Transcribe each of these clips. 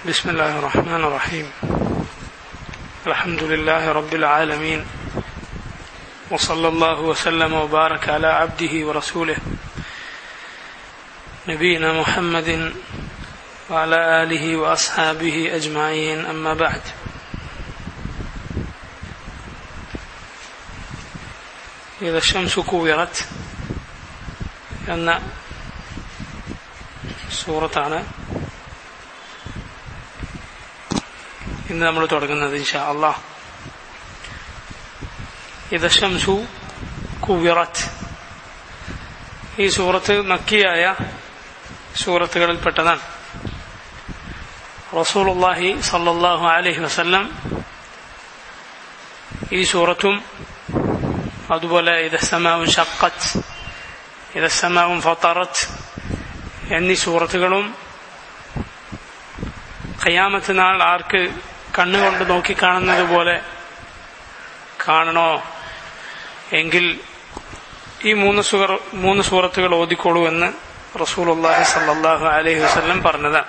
بسم الله الرحمن الرحيم. الحمد لله رب العالمين، وصلى الله وسلم وبارك على عبده ورسوله نبينا محمد وعلى آله وأصحابه أجمعين. أما بعد. إذا الشمس كورت എന്ന സൂറത്താണ് ഇന്ന് നമ്മൾ തുടങ്ങുന്നത് ഇൻഷാ അല്ലാഹ്. ഇദ ശംസു കുവിറത്ത്. ഈ സൂറത്ത് മക്കിയായ സൂറത്തുകളിൽപ്പെട്ടതാണ്. റസൂലുള്ളാഹി സ്വല്ലല്ലാഹു അലൈഹി വസല്ലം ഈ സൂറത്തും അതുപോലെ ഇദ സമാഉ ശഖ്ഖത്ത്, ഇദ സമാഉ ഫതറത്ത് എന്നീ സൂറത്തുകളും ഖിയാമത്ത് നാൾ ആർക്ക് കണ്ണുകൊണ്ട് നോക്കിക്കാണുന്നത് പോലെ കാണണോ എങ്കിൽ ഈ മൂന്ന് സൂറത്തുകൾ ഓതിക്കോളൂ എന്ന് റസൂലുള്ളാഹി സ്വല്ലല്ലാഹു അലൈഹി വസല്ലം പറഞ്ഞതാണ്.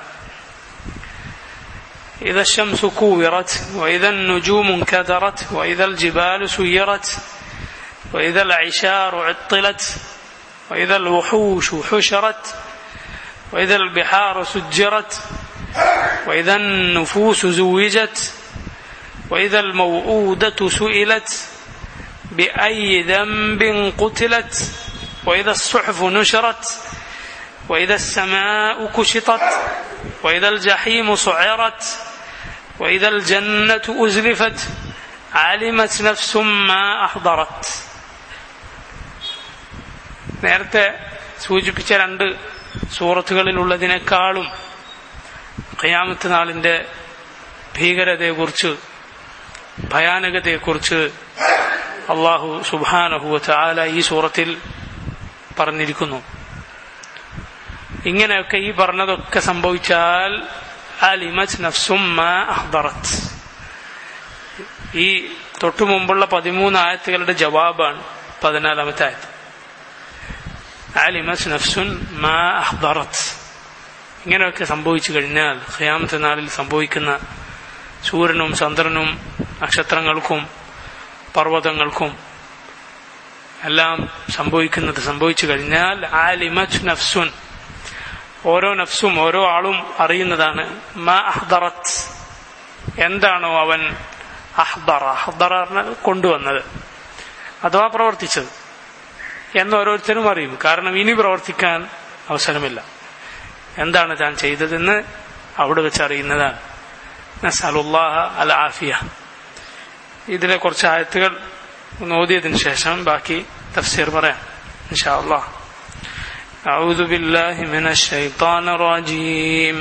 إذا الشمس كورت وإذا النجوم انكدرت وإذا الجبال سيرت وإذا العشار عطلت وإذا الوحوش حشرت وإذا البحار سجرت وإذا النفوس زوجت وإذا الموءودة سئلت بأي ذنب قتلت وإذا الصحف نشرت وإذا السماء كشطت وإذا الجحيم سعرت وإذا الجنة أزلفت علمت نفس ما أحضرت. നേരത്തെ സൂചിപ്പിച്ച രണ്ട് സൂറത്തുകളിലുള്ളതിനേക്കാളും ഖിയാമത്ത് നാളിന്റെ ഭീകരതയെക്കുറിച്ച്, ഭയാനകതയെക്കുറിച്ച് അല്ലാഹു സുബ്ഹാനഹു വ തആല ഈ സൂറത്തിൽ പറഞ്ഞിരിക്കുന്നു. ഇങ്ങനെയൊക്കെ ഈ പറഞ്ഞതൊക്കെ സംഭവിച്ചാൽ അലിമത് നഫ്സും മാ അഹ്ദറത്. ഈ തൊട്ടു മുമ്പുള്ള 13 ആയത്തുകളുടെ ജവാബാണ് 14ാമത്തെ ആയത്ത്. അലിമത് നഫ്സുൻ മാ അഹ്ദറത്. ഇങ്ങനെയൊക്കെ സംഭവിച്ചു കഴിഞ്ഞാൽ ഖിയാമത്ത് നാളിൽ സംഭവിക്കുന്ന സൂര്യനും ചന്ദ്രനും നക്ഷത്രങ്ങൾക്കും പർവ്വതങ്ങൾക്കും എല്ലാം സംഭവിച്ചു കഴിഞ്ഞാൽ ആലിമത് നഫ്സുൻ, ഓരോ നഫ്സും ഓരോ ആളും അറിയുന്നതാണ് മാ അഹ്ദറത്, എന്താണോ അവൻ അഹ്ദറ കൊണ്ടുവന്നത് അഥവാ പ്രവർത്തിച്ചത് എന്ന് ഓരോരുത്തരും അറിയും. കാരണം ഇനി പ്രവർത്തിക്കാൻ അവസരമില്ല. എന്താണ് താൻ ചെയ്തതെന്ന് അവിടെ വെച്ച് അറിയുന്നതാണ്. നസ്അലുല്ലാഹ അൽ ആഫിയ. ഇതിലെ കുറച്ച് ആയത്തുകൾ ഓതിയതിനു ശേഷം ബാക്കി തഫ്സീർ പറയാം ഇൻഷാ അല്ലാഹ്. أعوذ بالله من الشيطان الرجيم.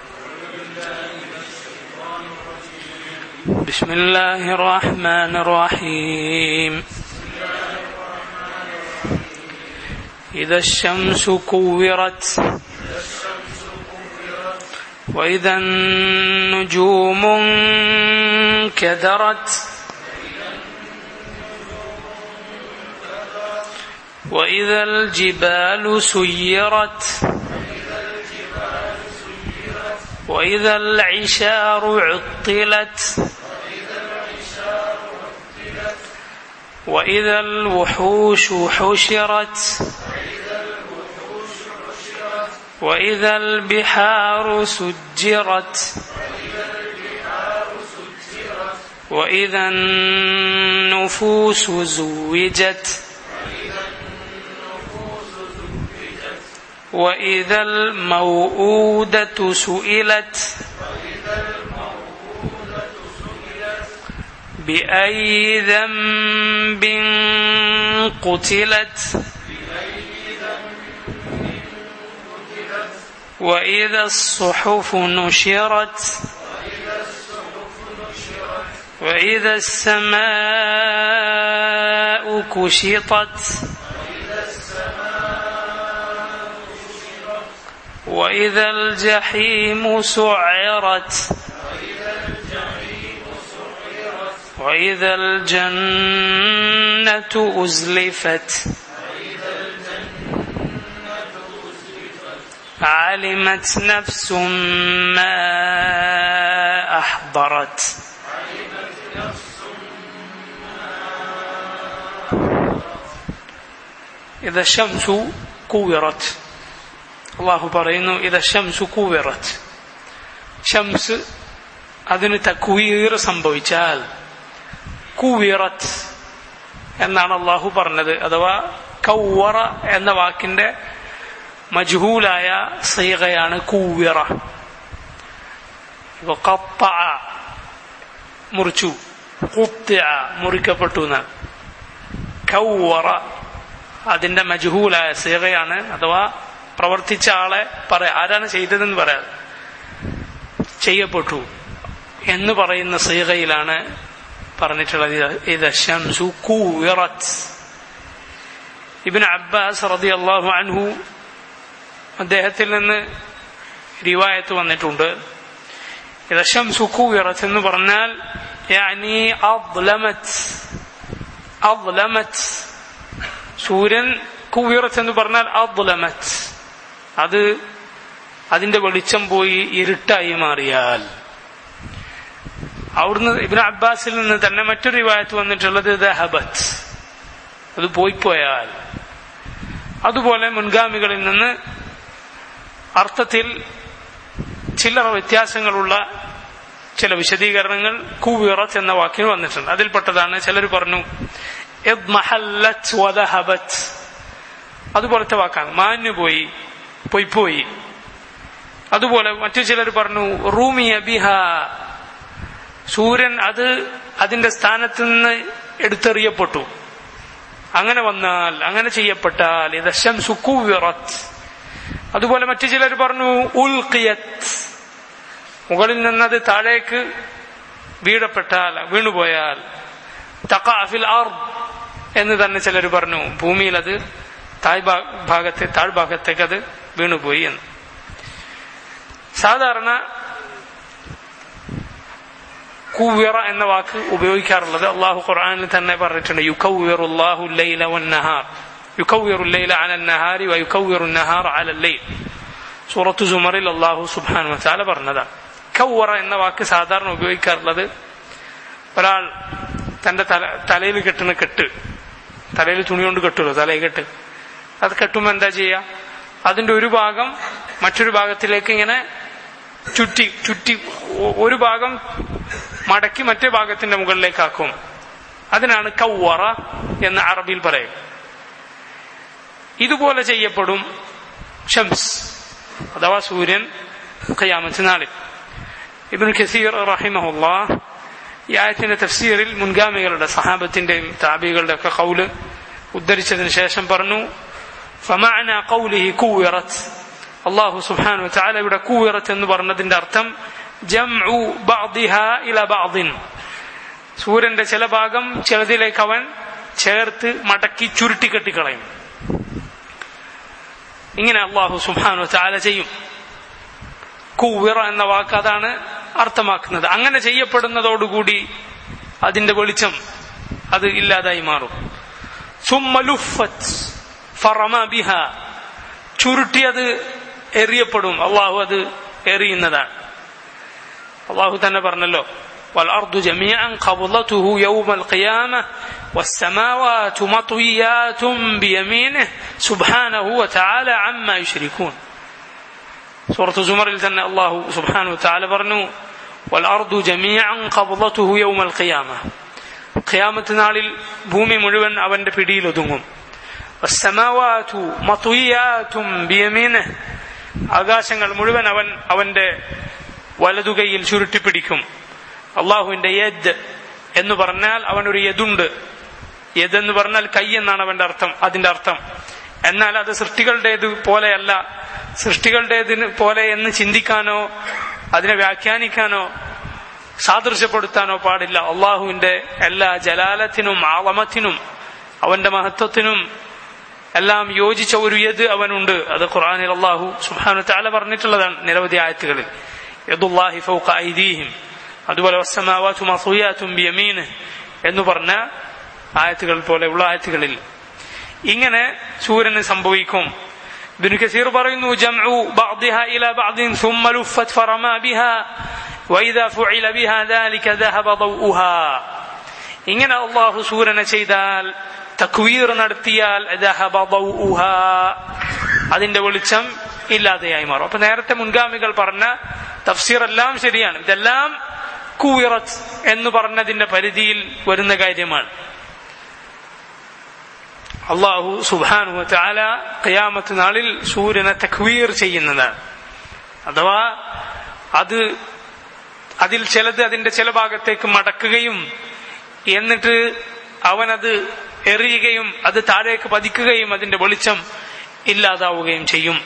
بسم الله الرحمن الرحيم. إذا الشمس كورت وإذا النجوم انكدرت وإذا الجبال سيرت وإذا العشار عطلت وإذا الوحوش حشرت وإذا البحار سجرت وإذا النفوس زوجت وإذا الموءودة سئلت بأي ذنب قتلت وإذا الصحف نشرت وإذا السماء كشطت وإذا الجحيم سعرت وإذا الجنة أزلفت علمت نفس ما أحضرت إذا الشمس كورت അള്ളാഹു പറയുന്നു إذا الشمس كورت ഷംസ് അതിന് തക്വീർ സംഭവിച്ചാൽ കൂവിറത്ത് എന്നാണ് അള്ളാഹു പറഞ്ഞത്. അഥവാ കൗവറ എന്ന വാക്കിന്റെ മജ്ഹൂലായ സീഗയാണ് കൂവിറ. ഖത്തഅ മുറിച്ചു, ഖുത്തിഅ മുറിക്കപ്പെട്ടു എന്നാണ്. കൗവറ അതിന്റെ മജ്ഹൂലായ സീഗയാണ്. അഥവാ പ്രവർത്തിച്ച ആളെ ആരാണ് ചെയ്തതെന്ന് പറയാം, ചെയ്യപ്പെട്ടു എന്ന് പറയുന്ന സീഗയിലാണ് പറഞ്ഞിട്ടുള്ളത്. ഇദ ശംസു കൂവിറത്. ഇബ്നു അബ്ബാസ് റളിയല്ലാഹു അൻഹു അദ്ദേഹത്തിൽ നിന്ന് റിവായത്ത് വന്നിട്ടുണ്ട്, ഇദ ശംസു കൂവിറത് എന്ന് പറഞ്ഞാൽ യാനി അദ്ലമത്. സൂര്യൻ കൂവിറത്ത് എന്ന് പറഞ്ഞാൽ അദ്ലമത്, അത് അതിന്റെ വെളിച്ചം പോയി ഇരുട്ടായി മാറിയാൽ. അവിടുന്ന് ഇബ്നു അബ്ബാസിൽ നിന്ന് തന്നെ മറ്റൊരു റിവായത്ത് വന്നിട്ടുള്ളത് ദഹബത്, അത് പോയിപ്പോയാൽ. അതുപോലെ മുൻഗാമികളിൽ നിന്ന് അർത്ഥത്തിൽ ചില്ലറ വ്യത്യാസങ്ങളുള്ള ചില വിശദീകരണങ്ങൾ കൂവിറത്ത് എന്ന വാക്കിന് വന്നിട്ടുണ്ട്. അതിൽപ്പെട്ടതാണ് ചിലർ പറഞ്ഞു ഇദ്മഹല്ലത് വദഹബത്, അതുപോലത്തെ വാക്കാണ്, മാഞ്ഞു പോയി, പൊയ്പോയി. അതുപോലെ മറ്റു ചിലർ പറഞ്ഞു റൂമിയ ബിഹ, സൂര്യൻ അത് അതിന്റെ സ്ഥാനത്ത് നിന്ന് എടുത്തെറിയപ്പെട്ടു. അങ്ങനെ വന്നാൽ, അങ്ങനെ ചെയ്യപ്പെട്ടാൽ ഇദ ശംസു കൂവിറത്. അതുപോലെ മറ്റു ചിലർ പറഞ്ഞു ഉൽഖിയത്, മുകളിൽ നിന്നത് താഴേക്ക് വീഴപ്പെട്ടാൽ, വീണുപോയാൽ. തഖഅ ഫിൽ അർദ് എന്ന് തന്നെ ചിലർ പറഞ്ഞു, ഭൂമിയിൽ അത് താഴ്ഭാഗത്തേക്ക് അത് വീണുപോയി എന്ന്. സാധാരണ കൂവിറ എന്ന വാക്ക് ഉപയോഗിക്കാറുള്ളത് അള്ളാഹു ഖുർആനിൽ തന്നെ പറഞ്ഞിട്ടുണ്ട്, യുകവ്വിറുല്ലാഹു ലൈല വന്നഹാർ, യുകവ്വിറു ലൈല അലൻ നഹാരി വയുകവ്വിറു നഹാറ അലൽ ലൈൽ. സൂറത്തു സുമറിൽ അള്ളാഹു സുബ്ഹാനഹു വ തആല പറഞ്ഞതാണ്. കവ്വറ എന്ന വാക്ക് സാധാരണ ഉപയോഗിക്കാറുള്ളത് ഒരാൾ തന്റെ തലയിൽ കെട്ടുന്ന കെട്ട്, തലയിൽ തുണി കൊണ്ട് കെട്ടുമല്ലോ, തലയിൽ കെട്ട്, അത് കെട്ടുമ്പോൾ എന്താ ചെയ്യുക, അതിന്റെ ഒരു ഭാഗം മറ്റൊരു ഭാഗത്തിലേക്ക് ഇങ്ങനെ ചുറ്റി ഒരു ഭാഗം മടക്കി മറ്റേ ഭാഗത്തിന്റെ മുകളിലേക്കാക്കും. അതിനാണ് കവ്വറ എന്ന് അറബിയിൽ പറയും. ഇതുപോലെ ചെയ്യപ്പെടും ഷംസ് അഥവാ സൂര്യൻ ഖിയാമത്ത് നാളിൽ. ഇബ്നു കസീർ റഹിമഹുല്ലാഹ് ഈ ആയത്തിന്റെ തഫ്സീറിൽ മുൻഗാമികളുടെ സഹാബത്തിന്റെയും താബികളുടെ ഒക്കെ ഖൗല് ഉദ്ധരിച്ചതിന് ശേഷം പറഞ്ഞു, ഫമഅന ഖൗലിഹി കുവിറത്, അല്ലാഹു സുബ്ഹാനഹു വ തആല ഇവിടെ കുവിറത് എന്ന് പറഞ്ഞതിന്റെ അർത്ഥം ജംഉ ബഅദിഹാ ഇല ബഅദിൻ, സൂര്യന്റെ ചില ഭാഗം ചിലതിലേക്ക് അവൻ ചേർത്ത് മടക്കി ചുരുട്ടിക്കെട്ടിക്കളയും. ഇങ്ങനെ അല്ലാഹു സുബ്ഹാനഹു വ തആല ചെയ്യും. കുവിറ എന്ന വാക്ക് അതാണ് അർത്ഥമാക്കുന്നത്. അങ്ങനെ ചെയ്യപ്പെടുന്നതോടുകൂടി അതിന്റെ വെളിച്ചം അത് ഇല്ലാതായി മാറും. സുമ്മ ലുഫത് ഫറമ ബിഹ, ചുരുട്ടിയത് എറിയപ്പെടും. അള്ളാഹു അത് എറിയുന്നതാണ്. അള്ളാഹു തന്നെ പറഞ്ഞല്ലോ, വൽഅർദു ജമീഅൻ ഖബ്ളതുഹു യൗമൽ ഖിയാമഹ വസ്സമാവാതു മത്വിയാതുൻ ബിയമീനിഹി സുബ്ഹാനഹു വതആല അമ്മാ യുശ്രികൂൻ. സൂറത്തു സുമറിൽ തന്നെ അള്ളാഹു സുബ്ഹാനഹു വതആല പറഞ്ഞു, വൽഅർദു ജമീഅൻ ഖബ്ളതുഹു യൗമൽ ഖിയാമഹ, ഖിയാമത്ത് നാളിൽ ഭൂമി മുഴുവൻ അവന്റെ പിടിയിൽ ഒതുങ്ങും. വസ്സമാവാതു മത്വിയാതുൻ ബിയമീനിഹി, ആകാശങ്ങൾ മുഴുവൻ അവൻ അവന്റെ വലതുകൈയിൽ ചുരുട്ടിപ്പിടിക്കും. അള്ളാഹുവിന്റെ യദ് എന്ന് പറഞ്ഞാൽ അവനൊരു യദുണ്ട്. യദ് എന്ന് പറഞ്ഞാൽ കൈ എന്നാണ് അവന്റെ അർത്ഥം, അതിന്റെ അർത്ഥം. എന്നാൽ അത് സൃഷ്ടികളുടേത് പോലെയല്ല, സൃഷ്ടികളുടേതിന് പോലെ എന്ന് ചിന്തിക്കാനോ അതിനെ വ്യാഖ്യാനിക്കാനോ സാദൃശ്യപ്പെടുത്താനോ പാടില്ല. അള്ളാഹുവിന്റെ എല്ലാ ജലാലത്തിനും ആളമത്തിനും അവന്റെ മഹത്വത്തിനും എല്ലാം യോജിച്ച ഒരു യദ് അവനുണ്ട്. അത് ഖുർആനിൽ അള്ളാഹു സുബ്ഹാനഹു വ തആല പറഞ്ഞിട്ടുള്ളതാണ് നിരവധി ആയത്തുകളിൽ. യദുല്ലാഹി ഫൗക ഐദീഹിം, അതുപോലെ വസ്സമാവാതു മത്വിയാതുൻ ബിയമീനിഹി എന്ന് പറഞ്ഞ ആയത്തുകൾ പോലെയുള്ള ആയത്തുകളിൽ ഇങ്ങനെ സൂര്യന് സംഭവിക്കും. ഇബ്നു കസീർ പറയുന്നു, ജംഉ ബഅദിഹാ ഇലാ ബഅദിൻ സുമ്മ ലുഫത് ഫറമാ ബിഹാ وإذا فعل بها ذلك ذهب ضوءها. ഇങ്ങനെ അല്ലാഹു സൂര്യനെ ചെയ്താൽ, തക്വീർ നടത്തിയാൽ ذهب ضوءها, അതിന്റെ വെളിച്ചം ഇല്ലാതെയായി മാറും. അപ്പൊ നേരത്തെ മുൻഗാമികൾ പറഞ്ഞ തഫ്സീർ എല്ലാം ശരിയാണ്. ഇതെല്ലാം കുവിറത്ത് എന്ന് പറഞ്ഞതിന്റെ പരിധിയിൽ വരുന്ന കാര്യമാണ്. അല്ലാഹു സുബ്ഹാനഹു വ തആല ഖിയാമത്ത് നാളിൽ സൂര്യനെ തക്വീർ ചെയ്യുന്നതാണ്. അഥവാ അതിൽ ചിലത് അതിന്റെ ചില ഭാഗത്തേക്ക് മടക്കുകയും എന്നിട്ട് അവനത് എറിയുകയും അത് താഴേക്ക് പതിക്കുകയും അതിന്റെ വെളിച്ചം ഇല്ലാതാവുകയും ചെയ്യും.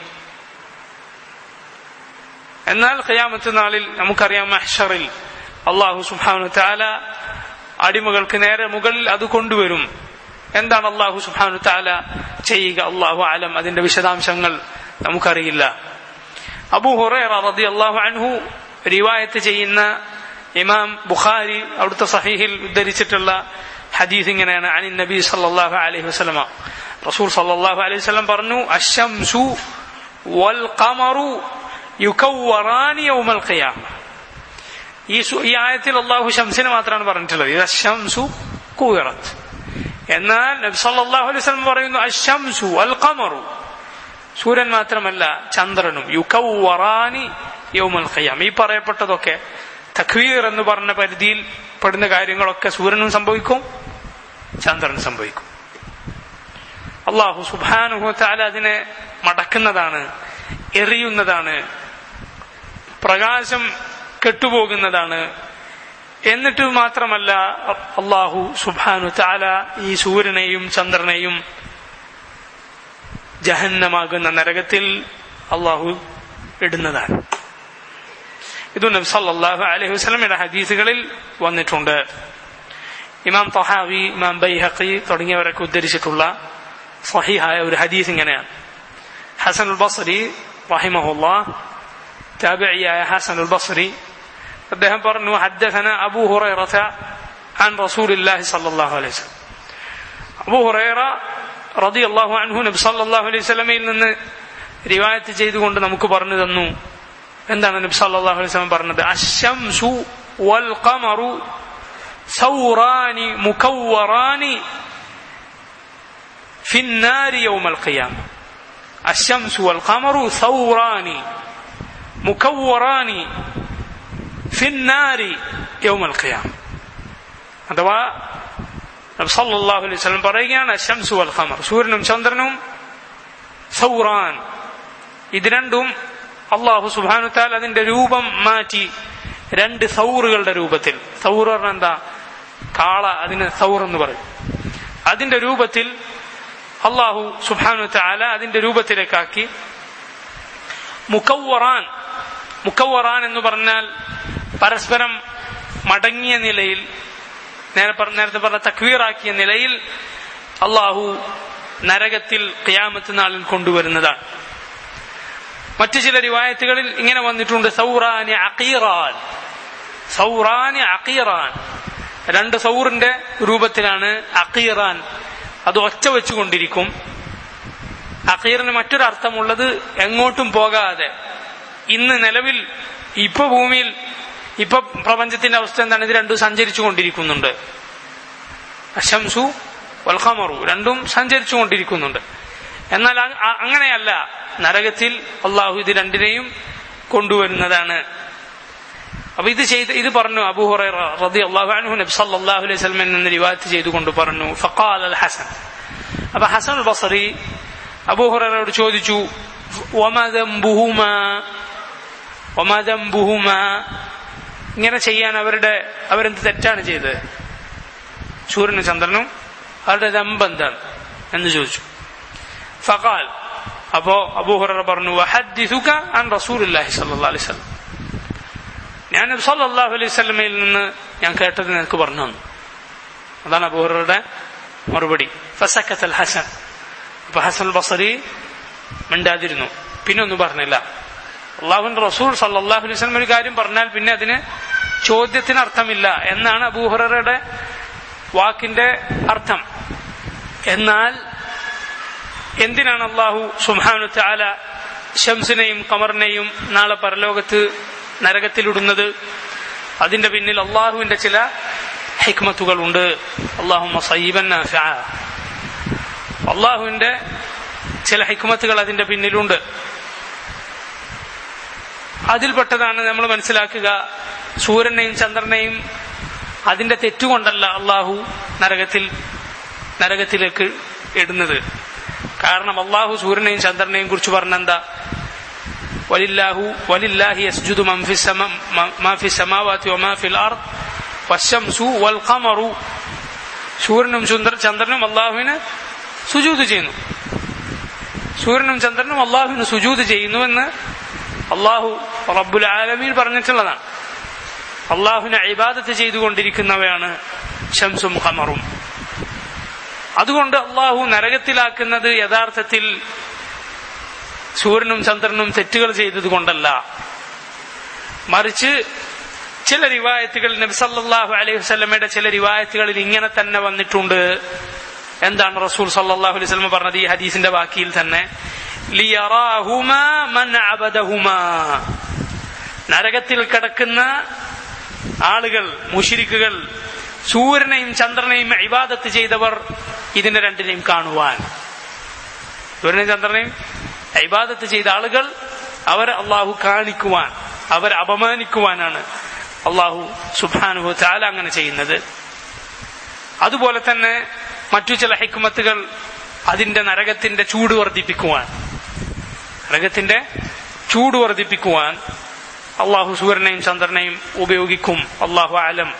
എന്നാൽ ഖിയാമത്ത് നാളിൽ നമുക്കറിയാം, മഹ്ശറിൽ അല്ലാഹു സുബ്ഹാനഹു വ തആല അടിമകൾക്ക് നേരെ മുകളിൽ അത് കൊണ്ടുവരും. എന്താണ് അല്ലാഹു സുബ്ഹാനഹു വ തആല ചെയ്യുക? അല്ലാഹു അലം. അതിന്റെ വിശദാംശങ്ങൾ നമുക്കറിയില്ല. അബൂ ഹുറൈറ റളിയല്ലാഹു അൻഹു റിവായത്ത് ചെയ്യുന്ന ഇമാം ബുഖാരി അവിടുത്തെ സഹീഹിൽ ഉദ്ധരിച്ചിട്ടുള്ള ഹദീസ് ഇങ്ങനെയാണ്: അനി നബി സല്ലല്ലാഹു അലൈഹി വസല്ലം, റസൂൽ സല്ലല്ലാഹു അലൈഹി വസല്ലം പറഞ്ഞു, അശ്ശംസു വൽ ഖമറു യുകവ്വറാനി യൗമൽ ഖിയാമ. ഈ ആയത്തിൽ അല്ലാഹു ശംസിനെ മാത്രമാണ് പറഞ്ഞിട്ടുള്ളത്. അശ്ശംസു കുവിറത്ത്. എന്നാൽ നബി സല്ലല്ലാഹു അലൈഹി വസല്ലം പറയുന്നു, അശ്ശംസു വൽ ഖമറു, സൂര്യൻ മാത്രമല്ല ചന്ദ്രനും, യുകവ്വറാനി യൗമൽ ഖിയാമ. ഈ പറയപ്പെട്ടതൊക്കെ തക്വീർ എന്ന് പറഞ്ഞ പരിധിയിൽ പെടുന്ന കാര്യങ്ങളൊക്കെ സൂര്യനും സംഭവിക്കും, ചന്ദ്രനും സംഭവിക്കും. അല്ലാഹു സുബ്ഹാനഹു വ തആല അതിനെ മടക്കുന്നതാണ്, എറിയുന്നതാണ്, പ്രകാശം കെട്ടുപോകുന്നതാണ്. എന്നിട്ട് മാത്രമല്ല, അല്ലാഹു സുബ്ഹാനഹു വ തആല ഈ സൂര്യനെയും ചന്ദ്രനെയും ജഹന്നമാകുന്ന നരകത്തിൽ അല്ലാഹു ഇടുന്നതാണ്. ഇത് നബി സല്ലല്ലാഹു അലൈഹി വസല്ലമയുടെ ഹദീസുകളിൽ വന്നിട്ടുണ്ട്. ഇമാം തഹാവി, ഇമാം ബൈഹഖി തുടങ്ങിയവരൊക്കെ ഉദ്ധരിച്ചിട്ടുള്ള സഹീഹായ ഒരു ഹദീസ് ഇങ്ങനെയാണ്: ഹസനുൽ ബസ്രി റഹിമഹുല്ലാഹ്, താബിഇയായ ഹസനുൽ ബസ്രി അദ്ദേഹം പറഞ്ഞു, ഹദ്ദസനാ അബൂ ഹുറൈറത അൻ റസൂലില്ലാഹി സ്വല്ലല്ലാഹു അലൈഹി വസല്ലം. അബൂ ഹുറൈറ റളിയല്ലാഹു അൻഹു നബി സല്ലല്ലാഹു അലൈഹി വസല്ലമയിൽ നിന്ന് റിവായത്ത് ചെയ്തുകൊണ്ട് നമുക്ക് പറഞ്ഞു തന്നു. എന്താണ് നബി സല്ലല്ലാഹു അലൈഹി വസല്ലം പറഞ്ഞത്? അശ്ശംസു വൽ ഖമറു സൗറാനി മുകവ്വറാനി ഫിന്നാരി യൗമൽ ഖിയാമ. അശ്ശംസു വൽ ഖമറു സൗറാനി മുകവ്വറാനി ഫിന്നാരി യൗമൽ ഖിയാമ. അഥവാ നബി സല്ലല്ലാഹു അലൈഹി വസല്ലം പറയുകയാണ്, അശ്ശംസു വൽ ഖമർ, സൂര്യനും ചന്ദ്രനും സൗറാൻ, ഇത് രണ്ടും അല്ലാഹു സുബ്ഹാനഹു വ തആല അതിന്റെ രൂപം മാറ്റി രണ്ട് സൗറുകളുടെ രൂപത്തിൽ. സൗർ പറഞ്ഞാൽ എന്താ? കാള, അതിന് സൗർ എന്ന് പറയും. അതിന്റെ രൂപത്തിൽ അല്ലാഹു സുബ്ഹാനഹു വ തആല അതിന്റെ രൂപത്തിലേക്കാക്കി. മുകവ്വറാൻ, മുകവ്വറാൻ എന്ന് പറഞ്ഞാൽ പരസ്പരം മടങ്ങിയ നിലയിൽ, നേരത്തെ പറഞ്ഞ തക്വീറാക്കിയ നിലയിൽ അല്ലാഹു നരകത്തിൽ ഖിയാമത്ത് നാളിൽ കൊണ്ടുവരുന്നതാണ്. മറ്റു ചില റിവായത്തുകളിൽ ഇങ്ങനെ വന്നിട്ടുണ്ട്, സൗറാനി അഖീറാൻ, സൗറാനി അഖീറാൻ, രണ്ട് സൗറിന്റെ രൂപത്തിലാണ് അഖീറാൻ. അത് ഒച്ച വെച്ചുകൊണ്ടിരിക്കും. അഖീറിന് മറ്റൊരർത്ഥമുള്ളത് എങ്ങോട്ടും പോകാതെ, ഇന്ന് നിലവിൽ ഇപ്പൊ ഭൂമിയിൽ ഇപ്പൊ പ്രപഞ്ചത്തിന്റെ അവസ്ഥ എന്താണ്? ഇത് രണ്ടും സഞ്ചരിച്ചു കൊണ്ടിരിക്കുന്നുണ്ട്. അശംസു വൽ ഖമറു രണ്ടും സഞ്ചരിച്ചു കൊണ്ടിരിക്കുന്നുണ്ട്. എന്നാൽ അങ്ങനെയല്ല, നരകത്തിൽ അള്ളാഹു ഇത് രണ്ടിനെയും കൊണ്ടുവരുന്നതാണ്. അപ്പൊ ഇത് പറഞ്ഞു അബൂ ഹുറൈറ റളിയല്ലാഹു അൻഹു നബി സല്ലല്ലാഹു അലൈഹി വസല്ലമയിൽ നിന്ന് റിവായത്ത് ചെയ്തുകൊണ്ട് പറഞ്ഞു, ഫഖാല അൽ ഹസൻ. അപ്പൊ ഹസൻ അൽ ബസ്രി അബൂ ഹുറൈറയോട് ചോദിച്ചു, വമാ ദംബുഹുമാ, ഇങ്ങനെ ചെയ്യാൻ അവരെന്ത് തെറ്റാണ് ചെയ്തത്? സൂര്യനും ചന്ദ്രനും അവരുടെ ദമ്പ് എന്താണ് എന്ന് ചോദിച്ചു. ഫഖാൽ, അപ്പോ അബൂ ഹുറൈറ പറഞ്ഞു, വഹദ്ദിസുക അൻ റസൂലുള്ളാഹി സ്വല്ലല്ലാഹു അലൈഹി വസല്ലം, ഞാൻ നബി സല്ലല്ലാഹു അലൈഹി വസല്ലമയിൽ നിന്ന് ഞാൻ കേട്ടത് നിനക്ക് പറഞ്ഞു തന്നു. അതാണ് അബൂ ഹുറൈറയുടെ മറുപടി. ഫസക്കത്തൽ ഹസൻ. അപ്പൊ ഹസൻ ബസ്രി മിണ്ടാതിരുന്നു, പിന്നെ ഒന്നും പറഞ്ഞില്ല. അല്ലാഹുവിന്റെ റസൂൽ സല്ലല്ലാഹു അലൈഹി വസല്ലം ഒരു കാര്യം പറഞ്ഞാൽ പിന്നെ അതിന് ചോദ്യത്തിന് അർത്ഥമില്ല എന്നാണ് അബൂ ഹുറൈറയുടെ വാക്കിന്റെ അർത്ഥം. എന്നാൽ എന്തിനാണ് അല്ലാഹു സുബ്ഹാനഹു വ തആല ശംസിനെയും ഖമറിനെയും നാളെ പരലോകത്ത് നരകത്തിലിടുന്നത്, അതിന്റെ പിന്നിൽ അള്ളാഹുവിന്റെ ചില ഹിക്മത്തുകളുണ്ട്. അല്ലാഹുമ്മ സയ്യിബൻ നാഫിഅ, അള്ളാഹുവിന്റെ ചില ഹിക്മത്തുകൾ അതിന്റെ പിന്നിലുണ്ട്. അതിൽപ്പെട്ടതാണ് നമ്മൾ മനസ്സിലാക്കുക, സൂര്യനെയും ചന്ദ്രനെയും അതിന്റെ തെറ്റുകൊണ്ടല്ല അള്ളാഹു നരകത്തിലേക്ക് ഇടുന്നത്. കാരണം അള്ളാഹു സൂര്യനെയും ചന്ദ്രനെയും കുറിച്ച് പറഞ്ഞെന്താ, വലില്ലാഹി യസ്ജുദു മാ ഫിസ് സമാവാതി വമാ ഫിൽ അർദ് വശംസു വൽ ഖമറു. സൂര്യനും ചന്ദ്രനും അള്ളാഹുവിന് സുജൂദ് ചെയ്യുന്നു. സൂര്യനും ചന്ദ്രനും അള്ളാഹുവിന് സുജൂദ് ചെയ്യുന്നുവെന്ന് അള്ളാഹു റബ്ബുൽ ആലമീൻ പറഞ്ഞിട്ടുള്ളതാണ്. അള്ളാഹുവിനെ ഇബാദത്ത് ചെയ്തുകൊണ്ടിരിക്കുന്നവയാണ് ശംസും ഖമറും. അതുകൊണ്ട് അള്ളാഹു നരകത്തിലാക്കുന്നത് യഥാർത്ഥത്തിൽ സൂര്യനും ചന്ദ്രനും തെറ്റുകൾ ചെയ്തത് കൊണ്ടല്ല, മറിച്ച് ചില റിവായത്തുകൾ നബി സല്ലല്ലാഹു അലൈഹി വസല്ലമയുടെ ചില റിവായത്തുകളിൽ ഇങ്ങനെ തന്നെ വന്നിട്ടുണ്ട്. എന്താണ് റസൂൽ സല്ലല്ലാഹു അലൈഹി വസല്ലം പറഞ്ഞത്? ഈ ഹദീസിന്റെ ബാക്കിയിൽ തന്നെ, ലിയറാഹുമാ മൻ അബദഹുമാ, നരകത്തിൽ കിടക്കുന്ന ആളുകൾ, മുശ്രിക്കുകൾ, സൂര്യനെയും ചന്ദ്രനെയും ഇബാദത്ത് ചെയ്തവർ ഇതിനെ രണ്ടിനെയും കാണുവാൻ. സൂര്യനെയും ചന്ദ്രനെയും ഇബാദത്ത് ചെയ്ത ആളുകൾ അവരെ അള്ളാഹു കാണിക്കുവാൻ, അവരെ അപമാനിക്കുവാനാണ് അള്ളാഹു സുബ്ഹാനഹു വ തആല അങ്ങനെ ചെയ്യുന്നത്. അതുപോലെ തന്നെ മറ്റു ചില ഹിക്മത്തുകൾ, അതിന്റെ നരകത്തിന്റെ ചൂട് വർദ്ധിപ്പിക്കുവാൻ അള്ളാഹു സൂര്യനെയും ചന്ദ്രനെയും ഉപയോഗിക്കും. അള്ളാഹു അലം.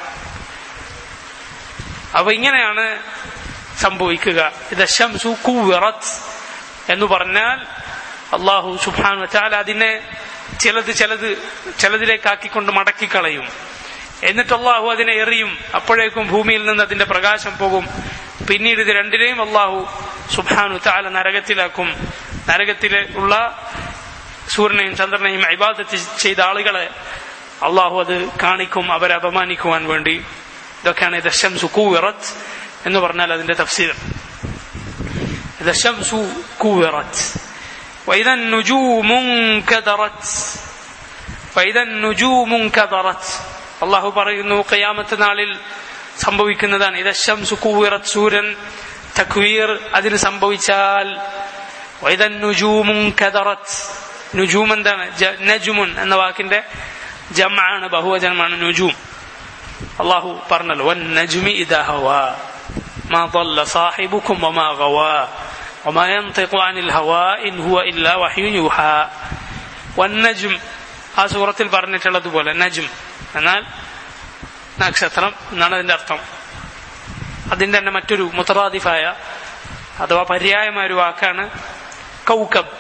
അപ്പൊ ഇങ്ങനെയാണ് സംഭവിക്കുക. ഇദ ശംസു കുവ്വിറത് എന്ന് പറഞ്ഞാൽ അള്ളാഹു സുബ്ഹാനഹു വ തആല അതിനെ ചിലതിലേക്കാക്കിക്കൊണ്ട് മടക്കിക്കളയും. എന്നിട്ട് അള്ളാഹു അതിനെ എറിയും. അപ്പോഴേക്കും ഭൂമിയിൽ നിന്ന് അതിന്റെ പ്രകാശം പോകും. പിന്നീട് ഇത് രണ്ടിനെയും അള്ളാഹു സുബ്ഹാനഹു വ തആല നരകത്തിലാക്കും. നരകത്തിലുള്ള സൂര്യനെയും ചന്ദ്രനെയും ഇബാദത്ത് ചെയ്ത ആളുകളെ അള്ളാഹു അത് കാണിക്കും, അവരെ അപമാനിക്കുവാൻ വേണ്ടി. ഇതൊക്കെയാണ് ഇദ ശംസു കുവ്വിറത് എന്ന് പറഞ്ഞാൽ അതിന്റെ തഫ്സീർ. ഇദ ശംസു കുവ്വിറത് വഇദ നുജൂമു കദറത് ഫഇദ നുജൂമു കദറത്. അള്ളാഹു പറയുന്നു ഖിയാമത്ത് നാളിൽ സംഭവിക്കുന്നതാണ്. ഇദ ശംസു കുവ്വിറത്, സൂര്യൻ തക്വീർ അതിന് സംഭവിച്ചാൽ. വഇദ നുജൂമു കദറത്, നുജൂം എന്താണ്? നജ്മുൻ എന്ന വാക്കിന്റെ ജംആണ്, ബഹുവചനമാണ് നുജൂം. അള്ളാഹു പറഞ്ഞല്ലോ, വന്നജ്മി ഇദാ ഹവാ മാ ضل صاحبكم وما غوى وما ينطق عن الهوى إن هو إلا وحي يوحى. വന്നജ്ം ആ സൂറത്തിൽ പറഞ്ഞിട്ടുള്ളതുപോലെ നജ്ം എന്നാൽ നക്ഷത്രം എന്നാണ് അതിന്റെ അർത്ഥം. അതിന്റെ തന്നെ മറ്റൊരു മുതറാദിഫായ അഥവാ പര്യായമായ ഒരു വാക്കാണ് കൗകബ്.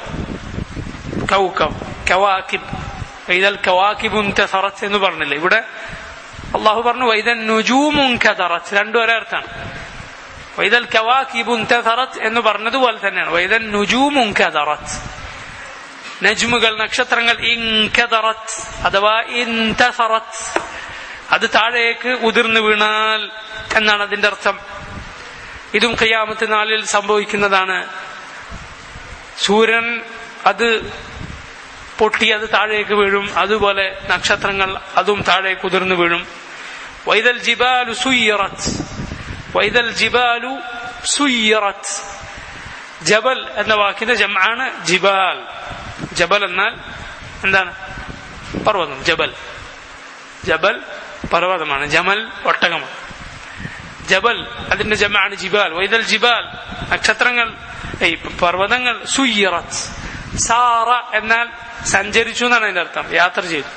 കവാകിബ്, വൈദൽ കവാകിബു ഇൻതസറത് എന്ന് പറഞ്ഞില്ലേ? ഇവിടെ അള്ളാഹു പറഞ്ഞു വൈദൻ നുജൂമു ഇൻകദറത്, രണ്ടും ഒരേ അർത്ഥമാണ്. വൈദൽ കവാകിബു ഇൻതസറത് എന്ന് പറഞ്ഞതുപോലെ തന്നെയാണ് വൈദൻ നുജൂമു ഇൻകദറത്. നജ്മുകൾ, നക്ഷത്രങ്ങൾ ഇൻകദറത് അഥവാ ഇൻതസറത്, അത് താഴേക്ക് ഉതിർന്നു വീണാൽ എന്നാണ് അതിന്റെ അർത്ഥം. ഇതും ഖിയാമത്ത് നാളിൽ സംഭവിക്കുന്നതാണ്. സൂര്യൻ അത് പൊട്ടി അത് താഴേക്ക് വീഴും. അതുപോലെ നക്ഷത്രങ്ങൾ അതും താഴേക്ക് ഉതിർന്നു വീഴും. വൈദൽ ജിബാലു സുയ്യിറത്, വൈദൽ ജിബാലു സുയ്യിറത്. ജബൽ എന്ന വാക്കിന്റെ ജംആണ് ജിബാൽ. ജബൽ എന്നാൽ എന്താണ്? പർവ്വതം. ജബൽ പർവ്വതമാണ്, ജമൽ ഒട്ടകമാണ്. ജബൽ അതിന്റെ ജംആണ് ജിബാൽ. വൈദൽ ജിബാൽ, നക്ഷത്രങ്ങൾ, പർവ്വതങ്ങൾ. സുയ്യിറത്, സാറ എന്നാൽ സഞ്ചരിച്ചു എന്നാണ് അതിന്റെ അർത്ഥം, യാത്ര ചെയ്തു.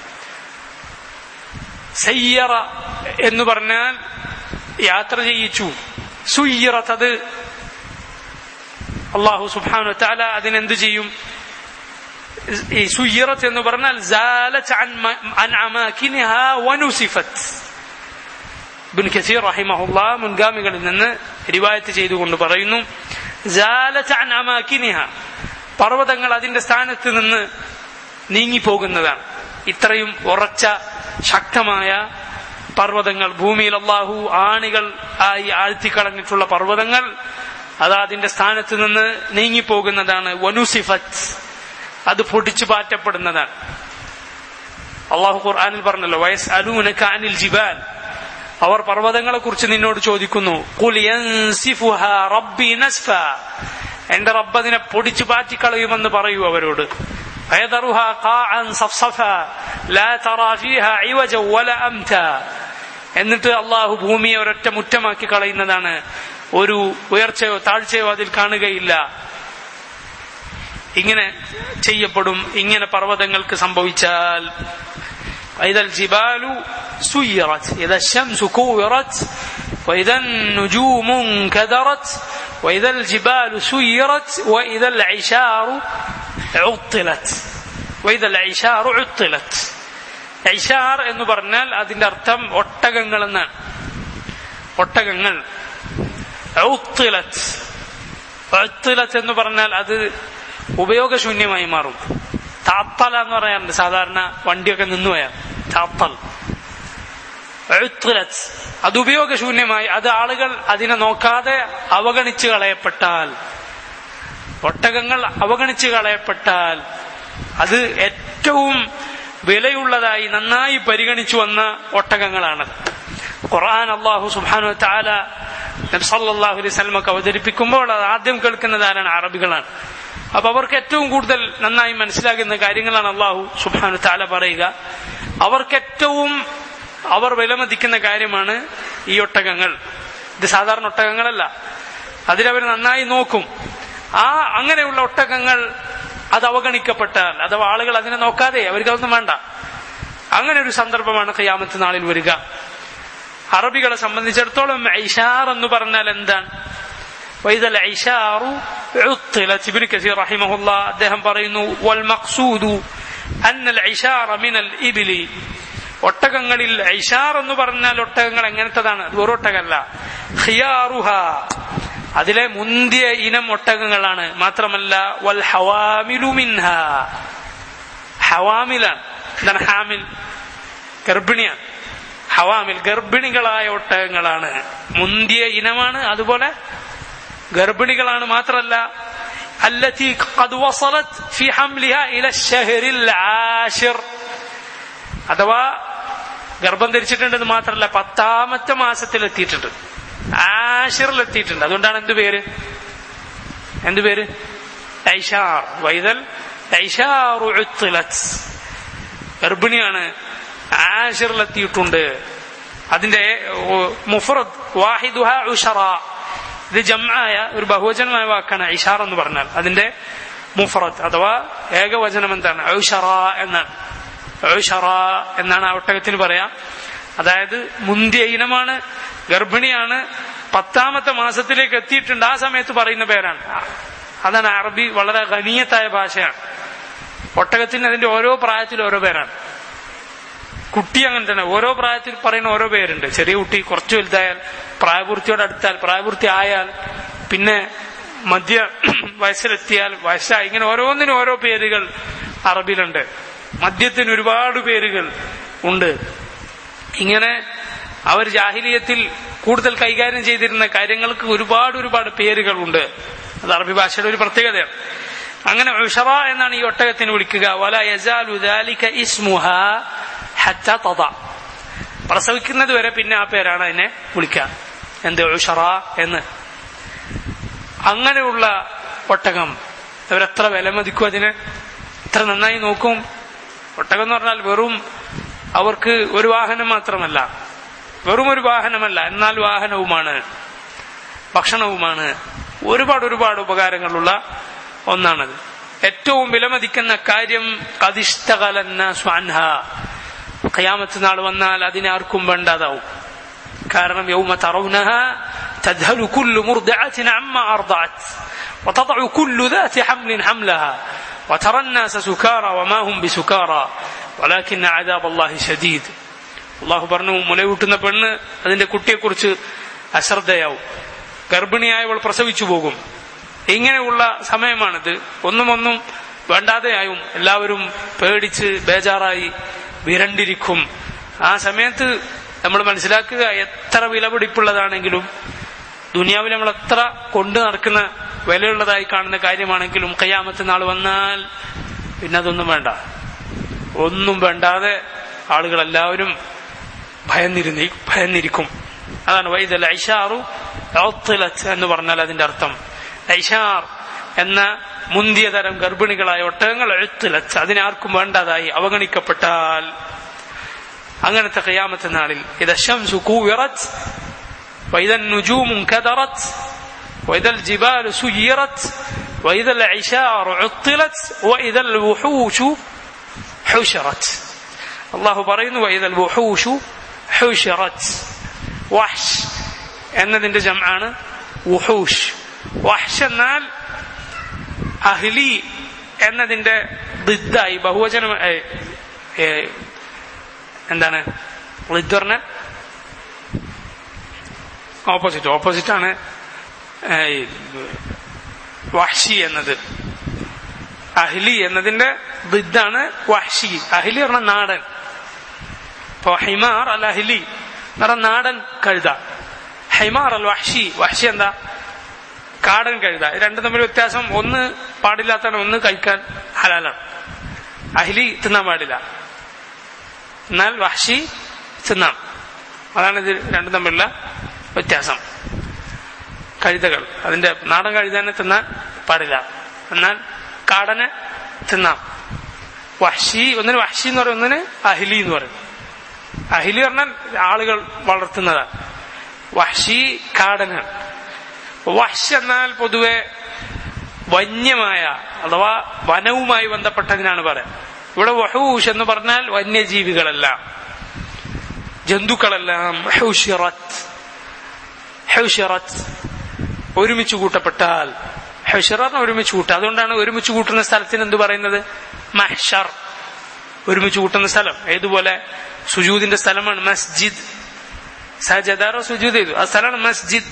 സയ്യറ എന്ന് പറഞ്ഞാൽ യാത്ര ചെയ്യിച്ചു. സുയ്യിറത്, അത് അല്ലാഹു സുബ്ഹാനഹു വ തആല അതിനെന്ത് ചെയ്യും? ഈ സുയ്യിറത് എന്ന് പറഞ്ഞാൽ സാലത് അൻ അമാകിനിഹാ വനുസിഫത്. ഇബ്നു കസീർ റഹിമഹുല്ലാഹ് മുൻഗാമികളിൽ നിന്ന് റിവായത്ത് ചെയ്തുകൊണ്ട് പറയുന്നു, സാലത് അൻ അമാകിനിഹാ, പർവ്വതങ്ങൾ അതിന്റെ സ്ഥാനത്ത് നിന്ന് നീങ്ങിപ്പോകുന്നതാണ്. ഇത്രയും ഉറച്ച ശക്തമായ പർവ്വതങ്ങൾ, ഭൂമിയിൽ അല്ലാഹു ആണികൾ ആയി ആഴ്ത്തിക്കളഞ്ഞിട്ടുള്ള പർവ്വതങ്ങൾ, അത് അതിന്റെ സ്ഥാനത്ത് നിന്ന് നീങ്ങിപ്പോകുന്നതാണ്. വനുസിഫത്ത്, അത് പൊടിച്ചു പാറ്റപ്പെടുന്നതാണ്. അള്ളാഹു ഖുർആനിൽ പറഞ്ഞല്ലോ, വയസ്അലൂനക അനിൽ ജിബാൽ, അവർ പർവ്വതങ്ങളെ കുറിച്ച് നിന്നോട് ചോദിക്കുന്നു. ഖുൽ യൻസിഫുഹാ റബ്ബി നസ്ഫാ, എന്റെ റബ്ബ് അതിനെ പൊടിച്ചു പാറ്റിക്കളയുമെന്ന് പറയൂ അവരോട്. ഫയദറുഹാ ഖാഅൻ സഫ്സഫാ ലാ തറാ ഫീഹാ ഇവജ വലാ അംതാ, എന്നിട്ട് അള്ളാഹു ഭൂമിയെ ഒരൊറ്റ മുറ്റമാക്കി കളയുന്നതാണ്, ഒരു ഉയർച്ചയോ താഴ്ചയോ അതിൽ കാണുകയില്ല. ഇങ്ങനെ ചെയ്യപ്പെടും. ഇങ്ങനെ പർവ്വതങ്ങൾക്ക് സംഭവിച്ചാൽ وإذا الجبال سيرت إذا الشمس كورت وإذا النجوم انكدرت وإذا الجبال سيرت وإذا العشار عطلت وإذا العشار عطلت. ഐഷാർ എന്ന് പറഞ്ഞാൽ അതിന്റെ അർത്ഥം ഒട്ടകങ്ങൾ എന്നാണ്. ഒട്ടകങ്ങൾ. ഉത്തിലത്ത് എന്ന് പറഞ്ഞാൽ അത് ഉപയോഗശൂന്യമായി മാറും. താത്തല എന്ന് പറയാറുണ്ട്, സാധാരണ വണ്ടിയൊക്കെ നിന്നുപോയാൽ താത്തൽ. അത് ഉപയോഗശൂന്യമായി, അത് ആളുകൾ അതിനെ നോക്കാതെ അവഗണിച്ചു കളയപ്പെട്ടാൽ, ഒട്ടകങ്ങൾ അവഗണിച്ചു കളയപ്പെട്ടാൽ, അത് ഏറ്റവും വിലയുള്ളതായി നന്നായി പരിഗണിച്ചു വന്ന ഒട്ടകങ്ങളാണ്. ഖുർആൻ അല്ലാഹു സുബ്ഹാനഹു വ തആല നബി സല്ലല്ലാഹു അലൈഹി വസല്ലമക്ക് അവതരിപ്പിക്കുമ്പോൾ അത് ആദ്യം കേൾക്കുന്നത് ആരാണ്? അറബികളാണ്. അപ്പൊ അവർക്ക് ഏറ്റവും കൂടുതൽ നന്നായി മനസ്സിലാകുന്ന കാര്യങ്ങളാണ് അല്ലാഹു സുബ്ഹാനഹു വ തആല പറയുക. അവർക്കേറ്റവും അവർ വിലമതിക്കുന്ന കാര്യമാണ് ഈ ഒട്ടകങ്ങൾ. ഇത് സാധാരണ ഒട്ടകങ്ങളല്ല, അതിലവർ നന്നായി നോക്കും. അങ്ങനെയുള്ള ഒട്ടകങ്ങൾ അത് അവഗണിക്കപ്പെട്ടാൽ, അഥവാ ആളുകൾ അതിനെ നോക്കാതെ അവർക്കതൊന്നും വേണ്ട, അങ്ങനെ ഒരു സന്ദർഭമാണ് ഖിയാമത്ത് നാളിൽ വരിക. അറബികളെ സംബന്ധിച്ചിടത്തോളം ഐഷാർ എന്ന് പറഞ്ഞാൽ എന്താണ്? വൈദൽ ഐഷാറു ഉത്തിലത്. ഇബ്നു കസീർ റഹിമഹുല്ലാ അദ്ദേഹം പറയുന്നു, വൽ മഖ്സൂദു അന്നൽ ഐഷാറ മിനൽ ഇബ്ലി, ഒട്ടകങ്ങളിൽ ഐഷാർ എന്ന് പറഞ്ഞാൽ ഒട്ടകങ്ങൾ എങ്ങനത്തതാണ്? അത് ഒരു ഒട്ടകമല്ല. ഖിയാറുഹാ, അതിലെ മുന്തിയ ഇനം ഒട്ടകങ്ങളാണ്. മാത്രമല്ല വൽ ഹവാമിലു മിൻഹാ, ഹവാമിലാണ്. എന്താണ് ഹാമിൽ? ഗർഭിണിയാണ്. ഹവാമിൽ ഗർഭിണികളായ ഒട്ടകങ്ങളാണ്, മുന്തിയ ഇനമാണ്. അതുപോലെ ഗർഭിണികളാണ്. മാത്രമല്ല അല്ലതി ഖദ് വസലത് ഫി ഹംലിഹാ ഇല അശ്ശഹരിൽ ആശിർ, അഥവാ ഗർഭം ധരിച്ചിട്ടുണ്ടെന്ന് മാത്രമല്ല 10ാമത്തെ മാസത്തിലെത്തിയിട്ടുണ്ട്, ആശിറിലെത്തിയിട്ടുണ്ട്. അതുകൊണ്ടാണ് എന്ത് പേര്? ഐഷാർ. വൈദൽ ഐഷാറു ഉത്തിലത്, ഗർഭിണിയാണ്, ആശിറിലെത്തിയിട്ടുണ്ട്. അതിന്റെ മുഫ്രദ് വാഹിദുഹാ ഉശറ, ഇത് ജംആയ ഒരു ബഹുവചനമായ വാക്കാണ് ഐഷാർ എന്ന് പറഞ്ഞാൽ. അതിന്റെ മുഫ്രദ് അഥവാ ഏകവചനം എന്താണ്? ഉശറ എന്നാണ്. ഉശറ എന്നാണ് ആ ഒട്ടകത്തിന് പറയാം. അതായത് മുന്തിയ ഇനമാണ്, ഗർഭിണിയാണ്, 10ാമത്തെ മാസത്തിലേക്ക് എത്തിയിട്ടുണ്ട്. ആ സമയത്ത് പറയുന്ന പേരാണ്. അതാണ് അറബി വളരെ ഖനീയത്തായ ഭാഷയാണ്. ഒട്ടകത്തിന് അതിന്റെ ഓരോ പ്രായത്തിൽ ഓരോ പേരാണ്. കുട്ടി അങ്ങനെ തന്നെ ഓരോ പ്രായത്തിൽ പറയുന്ന ഓരോ പേരുണ്ട്. ചെറിയ കുട്ടി കുറച്ചു വലുതായാൽ, പ്രായപൂർത്തിയോട് അടുത്താൽ, പ്രായപൂർത്തി ആയാൽ, പിന്നെ മധ്യ വയസ്സിലെത്തിയാൽ, വയസ്സായി, ഇങ്ങനെ ഓരോന്നിനും ഓരോ പേരുകൾ അറബിയിലുണ്ട്. മദ്യത്തിന് ഒരുപാട് പേരുകൾ ഉണ്ട്. ഇങ്ങനെ അവർ ജാഹിലിയത്തിൽ കൂടുതൽ കൈകാര്യം ചെയ്തിരുന്ന കാര്യങ്ങൾക്ക് ഒരുപാട് പേരുകൾ ഉണ്ട്. അത് അറബി ഭാഷയുടെ ഒരു പ്രത്യേകതയാണ്. അങ്ങനെ ഉശറ എന്നാണ് ഈ ഒട്ടകത്തിന് വിളിക്കുക. വല യസാലു ദാലിക ഇസ്മുഹാ ഹത്താ തദ, പ്രസവിക്കുന്നത് വരെ പിന്നെ ആ പേരാണ് അതിനെ വിളിക്കുക. എന്ത്? ഉശറ എന്ന്. അങ്ങനെയുള്ള ഒട്ടകം അവരെത്ര വിലമതിക്കും, അതിനെ എത്ര നന്നായി നോക്കും. ഒട്ടകം എന്ന് പറഞ്ഞാൽ വെറും അവർക്ക് ഒരു വാഹനം മാത്രമല്ല, വെറും ഒരു വാഹനമല്ല, എന്നാൽ വാഹനവുമാണ്, ഭക്ഷണവുമാണ്, ഒരുപാട് ഉപകാരങ്ങളുള്ള ഒന്നാണത്. ഏറ്റവും വിലമതിക്കുന്ന കാര്യം ഖദിഷ്തഗലന്നാസു അൻഹാ, ഖിയാമത്ത് നാൾ വന്നാൽ അതിനെ ആർക്കും വേണ്ടാതാവും. കാരണം യൗമ തറൗനഹാ തദ്ഹലു കുല്ലു മുർദിഅത്തിൻ അമ്മാ അർദഅത് വതദഉ കുല്ലു ദാതി ഹംലിൻ ഹംലഹാ വതറ الناس സുകാറ വമാ ഹും ബിസുകാറ വലാകിന്ന അദാബല്ലാഹി ശദീദ്. അല്ലാഹു പറഞ്ഞു, മുലയൂട്ടുന്ന പെണ്ണ് അതിന്റെ കുട്ടിയെക്കുറിച്ച് അശ്രദ്ധയാവും, ഗർഭിണിയായവൾ പ്രസവിച്ചു പോകും. ഇങ്ങനെയുള്ള സമയമാണിത്. ഒന്നും വേണ്ടാതെയായും, എല്ലാവരും പേടിച്ച് ബേജാറായി വിരണ്ടിരിക്കും. ആ സമയത്ത് നമ്മൾ മനസ്സിലാക്കുക, എത്ര വിലപിടിപ്പുള്ളതാണെങ്കിലും, ദുനിയാവിൽ നമ്മൾ എത്ര കൊണ്ടു നടക്കുന്ന വിലയുള്ളതായി കാണുന്ന കാര്യമാണെങ്കിലും ഖിയാമത്ത് നാൾ വന്നാൽ പിന്നെ അതൊന്നും വേണ്ട. ഒന്നും വേണ്ടാതെ ആളുകളെല്ലാവരും ഭയന്നിരിക്കും. അതാണ് വൈദൽ ഐഷാറു ഉത്തിലത് എന്ന് പറഞ്ഞാൽ അതിന്റെ അർത്ഥം. ഐഷാർ എന്ന മുന്തിയ തരം ഗർഭിണികളായ ഒട്ടകങ്ങൾ ഉത്തിലത്, അതിനാർക്കും വേണ്ടാതായി അവഗണിക്കപ്പെട്ടാൽ, അങ്ങനത്തെ ഖിയാമത്ത് നാളിൽ ഇദ ശംസു കൂവിറത് വഇദ നുജൂമു കദറത് വഇദ الجبال سيرت وإذا العشار عطلت وإذا الوحوش حشرت. അല്ലാഹു പറയുന്നു وإذا الوحوش حشرت. വഹ്ഷ് എന്നതിന്റെ ജംആണ് വുഹൂഷ്. വഹ്ഷ് എന്നാൽ അഹ്ലി എന്നതിന്റെ ദിദ്ദായി ബഹുവചനം എന്താണ് ദിദ് പറഞ്ഞ ഓപ്പോസിറ്റാണ് വഹ്ഷി എന്നത്. അഹ്ലി എന്നതിന്റെ ദിദ്ദാണ് വഹ്ഷി. അഹ്ലി പറഞ്ഞ നാടൻ. ഇപ്പൊ ഹിമാർ അൽ അഹ്ലി എന്ന് നാടൻ കഴുത, ഹിമാർ അൽ വഹ്ഷി, വഹ്ഷി എന്താ കാടൻ കഴുത. രണ്ടും തമ്മിൽ വ്യത്യാസം, ഒന്ന് പാടില്ലാത്താണ്, ഒന്ന് കഴിക്കാൻ ഹലാലാണ്. അഹ്ലി തിന്നാൻ പാടില്ല, എന്നാൽ വഹ്ഷി തിന്നാം. അതാണ് ഇത് രണ്ടും തമ്മിലുള്ള വ്യത്യാസം. കഴുതകൾ അതിന്റെ നാടൻ കഴുതനെ തിന്നാൻ പാടില്ല, എന്നാൽ കാടനെ തിന്നാം. വഹ്ഷി ഒന്നിന് വഹ്ഷി എന്ന് പറയും, ഒന്നിന് അഹ്ലി എന്ന് പറയും. അഹ്ലി പറഞ്ഞാൽ ആളുകൾ വളർത്തുന്നതാണ്, വഹ്ഷി കാടനാണ്. വഹ്ഷ് എന്നാൽ പൊതുവെ വന്യമായ അഥവാ വനവുമായി ബന്ധപ്പെട്ടതിനാണ് പറയാം. ഇവിടെ വഹൂഷ് എന്ന് പറഞ്ഞാൽ വന്യജീവികളെല്ലാം, ജന്തുക്കളെല്ലാം ഹുശിറത്ത് ഒരുമിച്ച് കൂട്ടപ്പെട്ടാൽ, ഹുശിറത്ത് ഒരുമിച്ച് കൂട്ടുക. അതുകൊണ്ടാണ് ഒരുമിച്ച് കൂട്ടുന്ന സ്ഥലത്തിന് എന്ത് പറയുന്നത്? മഹ്ശർ. ഒരുമിച്ച് കൂട്ടുന്ന സ്ഥലം ഏതുപോലെ സുജൂദിന്റെ സ്ഥലമാണ് മസ്ജിദ്. സജദാറോ സുജൂദ് ചെയ്തു, ആ സ്ഥലമാണ് മസ്ജിദ്.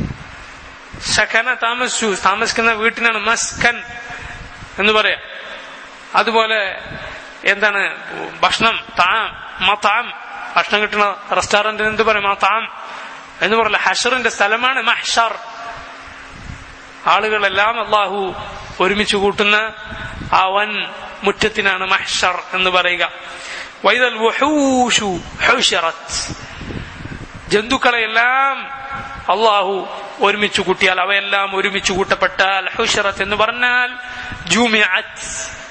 സഖന താമസിക്കുന്ന വീട്ടിനാണ് മസ്കൻ എന്ന് പറയാം. അതുപോലെ എന്താണ് ഭക്ഷണം, മതാം, ഭക്ഷണം കിട്ടുന്ന റെസ്റ്റോറന്റിന് എന്ത് പറയും? മതാം എന്ന് പറയില്ല. ഹഷറിന്റെ സ്ഥലമാണ് മഹ്ഷർ. ആളുകളെല്ലാം അള്ളാഹു ഒരുമിച്ച് കൂട്ടുന്ന ആ വൻ മുറ്റത്തിനാണ് മഹ്ഷർ എന്ന് പറയുക. വൈദൽ വുഹൂഷു ഹുശിറത്, ജന്തുക്കളെല്ലാം അള്ളാഹു ഒരുമിച്ച് കൂട്ടിയാൽ, അവയെല്ലാം ഒരുമിച്ച് കൂട്ടപ്പെട്ടാൽ, ഹുശിറത്ത് എന്ന് പറഞ്ഞാൽ ജുമിഅത്ത്.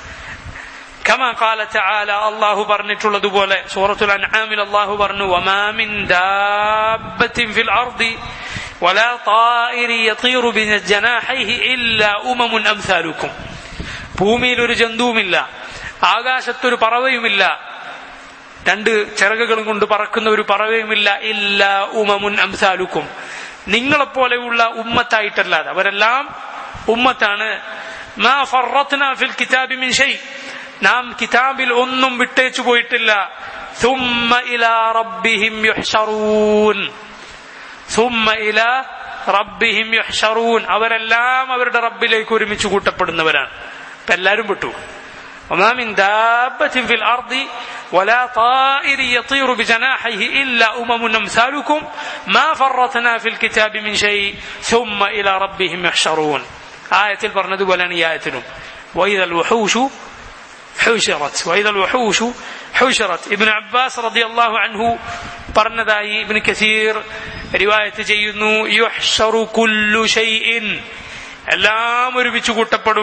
കമാ ഖാല തആല, അല്ലാഹു പറഞ്ഞിട്ടുള്ളതുപോലെ സൂറത്തുൽ അൻആമിൽ അല്ലാഹു പറഞ്ഞു, വമാ മിൻ ദാബത്തിൻ ഫിൽ അർദി വലാ ത്വാഇരി യതീറു ബിജനാഹിഹി ഇല്ലാ ഉമമുൻ അംസാലുക്കും. ഭൂമിയിൽ ഒരു ജന്തുവുമില്ല, ആകാശത്തൊരു പറവയുമില്ല, രണ്ട് ചിറകുകളും കൊണ്ട് പറക്കുന്ന ഒരു പറവയുമില്ല, ഇല്ലാ ഉമമുൻ അംസാലുക്കും, നിങ്ങളെപ്പോലെയുള്ള ഉമ്മത്തായിട്ടല്ലാതെ. അവരെല്ലാം ഉമ്മത്താണ്. മാ ഫറത്നാ ഫിൽ കിതാബി മിൻ ഷൈ, നാം കിതാബിൽ ഒന്നും വിട്ടേച്ചു പോയിട്ടില്ല. സുമ്മ ഇലാ റബ്ബിഹിം യുഹ്ശറൂൻ, സുമ്മ ഇലാ റബ്ബിഹിം യുഹ്ശറൂൻ, അവരെല്ലാം അവരുടെ റബ്ബിലേക്ക് ഒരുമിച്ച് കൂട്ടപ്പെടുന്നവരാണ്. അപ്പൊ എല്ലാരും വിട്ടു. وما من دابة في الأرض ولا طائر يطير بجناحيه إلا أمم أمثالكم ما فرطنا في الكتاب من شيء ثم إلى ربهم يحشرون. آية البرند ولن يأتنهم وإذا الوحوش حشرت وإذا الوحوش حشرت. ابن عباس رضي الله عنه برنداي ابن كثير رواية جيدنو يحشر كل شيء, എല്ലാം ഒരുമിച്ച് കൂട്ടപ്പെടും.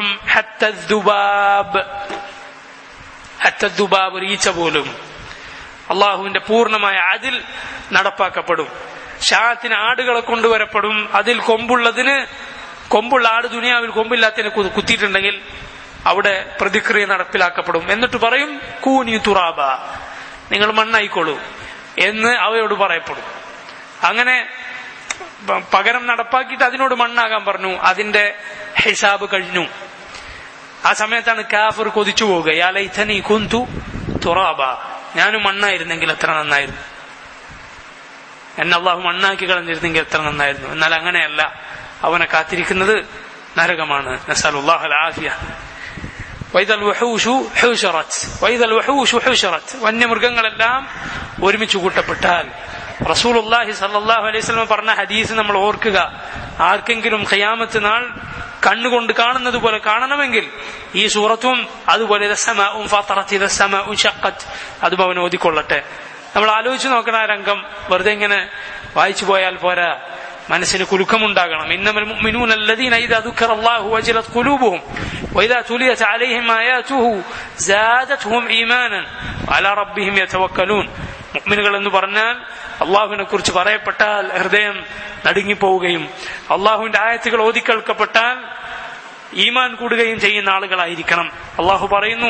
ഹത്തദ്ദുബാബ്, ഈച്ച പോലും. അള്ളാഹുവിന്റെ പൂർണ്ണമായ അതിൽ നടപ്പാക്കപ്പെടും. ഷാത്തിന് ആടുകളെ കൊണ്ടുവരപ്പെടും. അതിൽ കൊമ്പുള്ള ആട് ദുനിയാവിൽ കൊമ്പില്ലാത്തതിനെ കുത്തിയിട്ടുണ്ടെങ്കിൽ അവിടെ പ്രതിക്രിയ നടപ്പിലാക്കപ്പെടും. എന്നിട്ട് പറയും കൂനി തുറാബ, നിങ്ങൾ മണ്ണായിക്കോളൂ എന്ന് അവയോട് പറയപ്പെടും. അങ്ങനെ പകരം നടപ്പാക്കിയിട്ട് അതിനോട് മണ്ണാകാൻ പറഞ്ഞു. അതിന്റെ ഹിസാബ് കഴിഞ്ഞു. ആ സമയത്താണ് കാഫിർ കൊതിച്ചു പോവുക, യാ ലൈതനി കുന്തു തുറാബ, ഞാനും മണ്ണായിരുന്നെങ്കിൽ എത്ര നന്നായിരുന്നു, എന്നെ അള്ളാഹു മണ്ണാക്കി കളഞ്ഞിരുന്നെങ്കിൽ എത്ര നന്നായിരുന്നു. എന്നാൽ അങ്ങനെയല്ല, അവനെ കാത്തിരിക്കുന്നത് നരകമാണ്. നസ്അലുല്ലാഹൽ ആഫിയ. വൈദൽ വഹൂഷു ഹുശറത്, വൈദൽ വഹൂഷു ഹുശറത്, വന്യമൃഗങ്ങളെല്ലാം ഒരുമിച്ച് കൂട്ടപ്പെട്ടാൽ, റസൂലുള്ളാഹി സ്വല്ലല്ലാഹു അലൈഹി വസല്ലം പറഞ്ഞ ഹദീസ് നമ്മൾ ഓർക്കുക. ആർക്കെങ്കിലും ഖിയാമത്ത് നാൾ കണ്ണുകൊണ്ട് കാണുന്നത് പോലെ കാണണമെങ്കിൽ ഈ സൂറത്തും അതുപോലെ അതും അവൻ ഓതിക്കൊള്ളട്ടെ. നമ്മൾ ആലോചിച്ച് നോക്കണം. ആ രംഗം വെറുതെ ഇങ്ങനെ വായിച്ചു പോയാൽ പോരാ, മനസ്സിന് കുലുക്കമുണ്ടാകണം. ഇന്നമൽ മുഅ്മിനൂന അല്ലദീന ഇദാ ദുക്കിറല്ലാഹു വജലത് ഖുലൂബുഹും വഇദാ തുലിയത് അലൈഹിം ആയാതുഹു സാദത്ഹും ഈമാനൻ വഅലാ റബ്ബിഹിം യതവക്കലൂൻ. മുഅ്മിനുകൾ എന്ന് പറഞ്ഞാൽ അള്ളാഹുവിനെ കുറിച്ച് പറയപ്പെട്ടാൽ ഹൃദയം നടുങ്ങിപ്പോവുകയും അള്ളാഹുവിന്റെ ആയത്തുകൾ ഓതിക്കേൾക്കപ്പെട്ടാൽ ഈമാൻ കൂടുകയും ചെയ്യുന്ന ആളുകളായിരിക്കണം. അള്ളാഹു പറയുന്നു,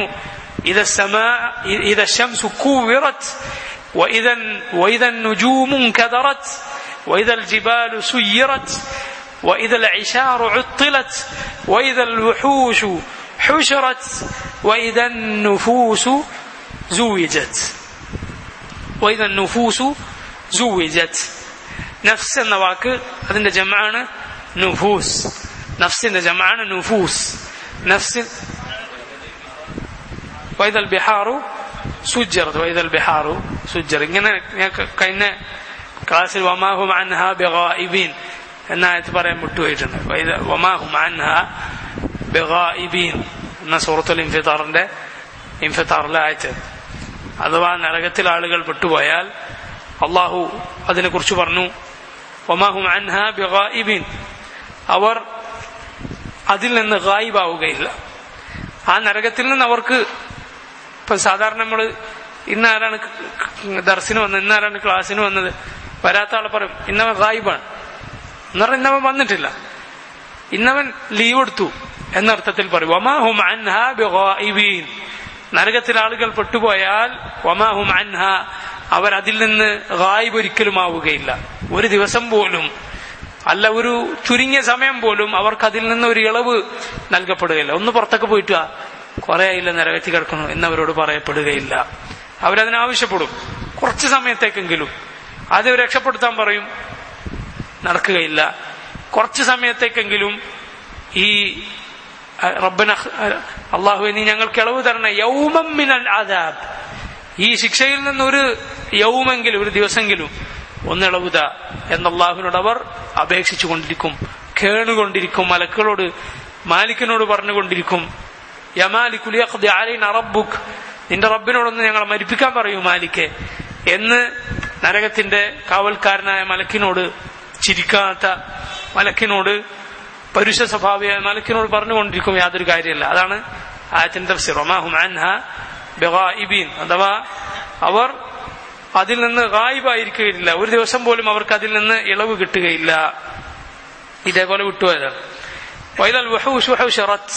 ഇദ ശംസു കുവിറത് വഇദ നുജൂമു കദറത് وإذا الجبال سيرت وإذا العشار عطلت وإذا الوحوش حشرت وإذا النفوس زوجت وإذا النفوس زوجت. നഫ്സ് എന്ന വാക്ക് അതിന്റെ ജംആണ് നുഫൂസ്. നഫ്സിന്റെ ജംആണ് നുഫൂസ്. നഫ്സ് വൈദൽ ബിഹാറു സുജ്ജറത് വൈദൽ ബിഹാറു സുജ്ജർ. ഇങ്ങനെ കഴിഞ്ഞ ക്ലാസ്സിൽ വമാഹും അൻഹാ ബിഗായിബീൻ എന്ന ആയത്ത് പറയാൻ വിട്ടുപോയിട്ടുണ്ട്. വമാഹും അൻഹാ ബിഗായിബീൻ എന്ന സൂറത്തുൽ ഇൻഫിതാറിലെ ആയത്ത്. അഥവാ നരകത്തിൽ ആളുകൾ പെട്ടുപോയാൽ അള്ളാഹു അതിനെ കുറിച്ച് പറഞ്ഞു, വമാഹും അൻഹാ ബിഗായിബീൻ, അവർ അതിൽ നിന്ന് ഗായിബാവുകയില്ല. ആ നരകത്തിൽ നിന്ന് അവർക്ക് ഇപ്പൊ സാധാരണ നമ്മൾ ഇന്നാരാണ് ദർസിന് വന്നത്, ഇന്നാരാണ് ക്ലാസ്സിന് വന്നത്, വരാത്ത ആളെ പറയും ഇന്നവൻ ഗായിബാണ് എന്ന് പറഞ്ഞാൽ ഇന്നവൻ വന്നിട്ടില്ല, ഇന്നവൻ ലീവ് എടുത്തു എന്നർത്ഥത്തിൽ പറയും. വമാഹും അൻഹാ ബിഗായിബീൻ, നരകത്തിൽ ആളുകൾ പെട്ടുപോയാൽ വമാഹും അൻഹാ, അവർ അതിൽ നിന്ന് ഗായിബ് ഒരിക്കലും ആവുകയില്ല. ഒരു ദിവസം പോലും അല്ല, ഒരു ചുരുങ്ങിയ സമയം പോലും അവർക്ക് അതിൽ നിന്ന് ഒരു ഇളവ് നൽകപ്പെടുകയില്ല. ഒന്ന് പുറത്തൊക്കെ പോയിട്ട് കുറെ ആയില്ല നരകത്തിൽ കിടക്കുന്നു എന്നവരോട് പറയപ്പെടുകയില്ല. അവരതിനാവശ്യപ്പെടും കുറച്ച് സമയത്തേക്കെങ്കിലും. അത് രക്ഷപ്പെടുത്താൻ പറയും, നടക്കുകയില്ല. കുറച്ച് സമയത്തേക്കെങ്കിലും ഈ റബ്ബന അല്ലാഹുവേ നീ ഞങ്ങൾക്ക് ഇളവ് തരണേ, യൗമം മിനൽ അദാബ്, ഈ ശിക്ഷയിൽ നിന്നൊരു യൗമെങ്കിലും ഒരു ദിവസമെങ്കിലും ഒന്നിളവുത എന്ന് അല്ലാഹുവിനോട് അവർ അപേക്ഷിച്ചു കൊണ്ടിരിക്കും, കേണുകൊണ്ടിരിക്കും. മലക്കുകളോട് മാലിക്കിനോട് പറഞ്ഞുകൊണ്ടിരിക്കും, യാ മാലികു ലിയഖ്ദി അലൈനാ റബ്ബുക്, നിന്റെ റബ്ബിനോടൊന്ന് ഞങ്ങളെ മരിപ്പിക്കാൻ പറയൂ മാലിക്കെ എന്ന് നരകത്തിന്റെ കാവൽക്കാരനായ മലക്കിനോട്, ചിരിക്കാത്ത മലക്കിനോട്, പരുഷ സ്വഭാവിയായ മലക്കിനോട് പറഞ്ഞുകൊണ്ടിരിക്കും. യാതൊരു കാര്യമല്ല. അതാണ് ആയത്തിന്റെ തഫ്സീർ, വമാഹും അൻഹാ ബിഗായിബീൻ, അഥവാ അവർ അതിൽ നിന്ന് ഗായിബായിരിക്കുകയില്ല. ഒരു ദിവസം പോലും അവർക്ക് അതിൽ നിന്ന് ഇളവ് കിട്ടുകയില്ല. ഇതേപോലെ വിട്ടുപോയതാണ്. വഇദൽ വഹൂശു ഹുശറത്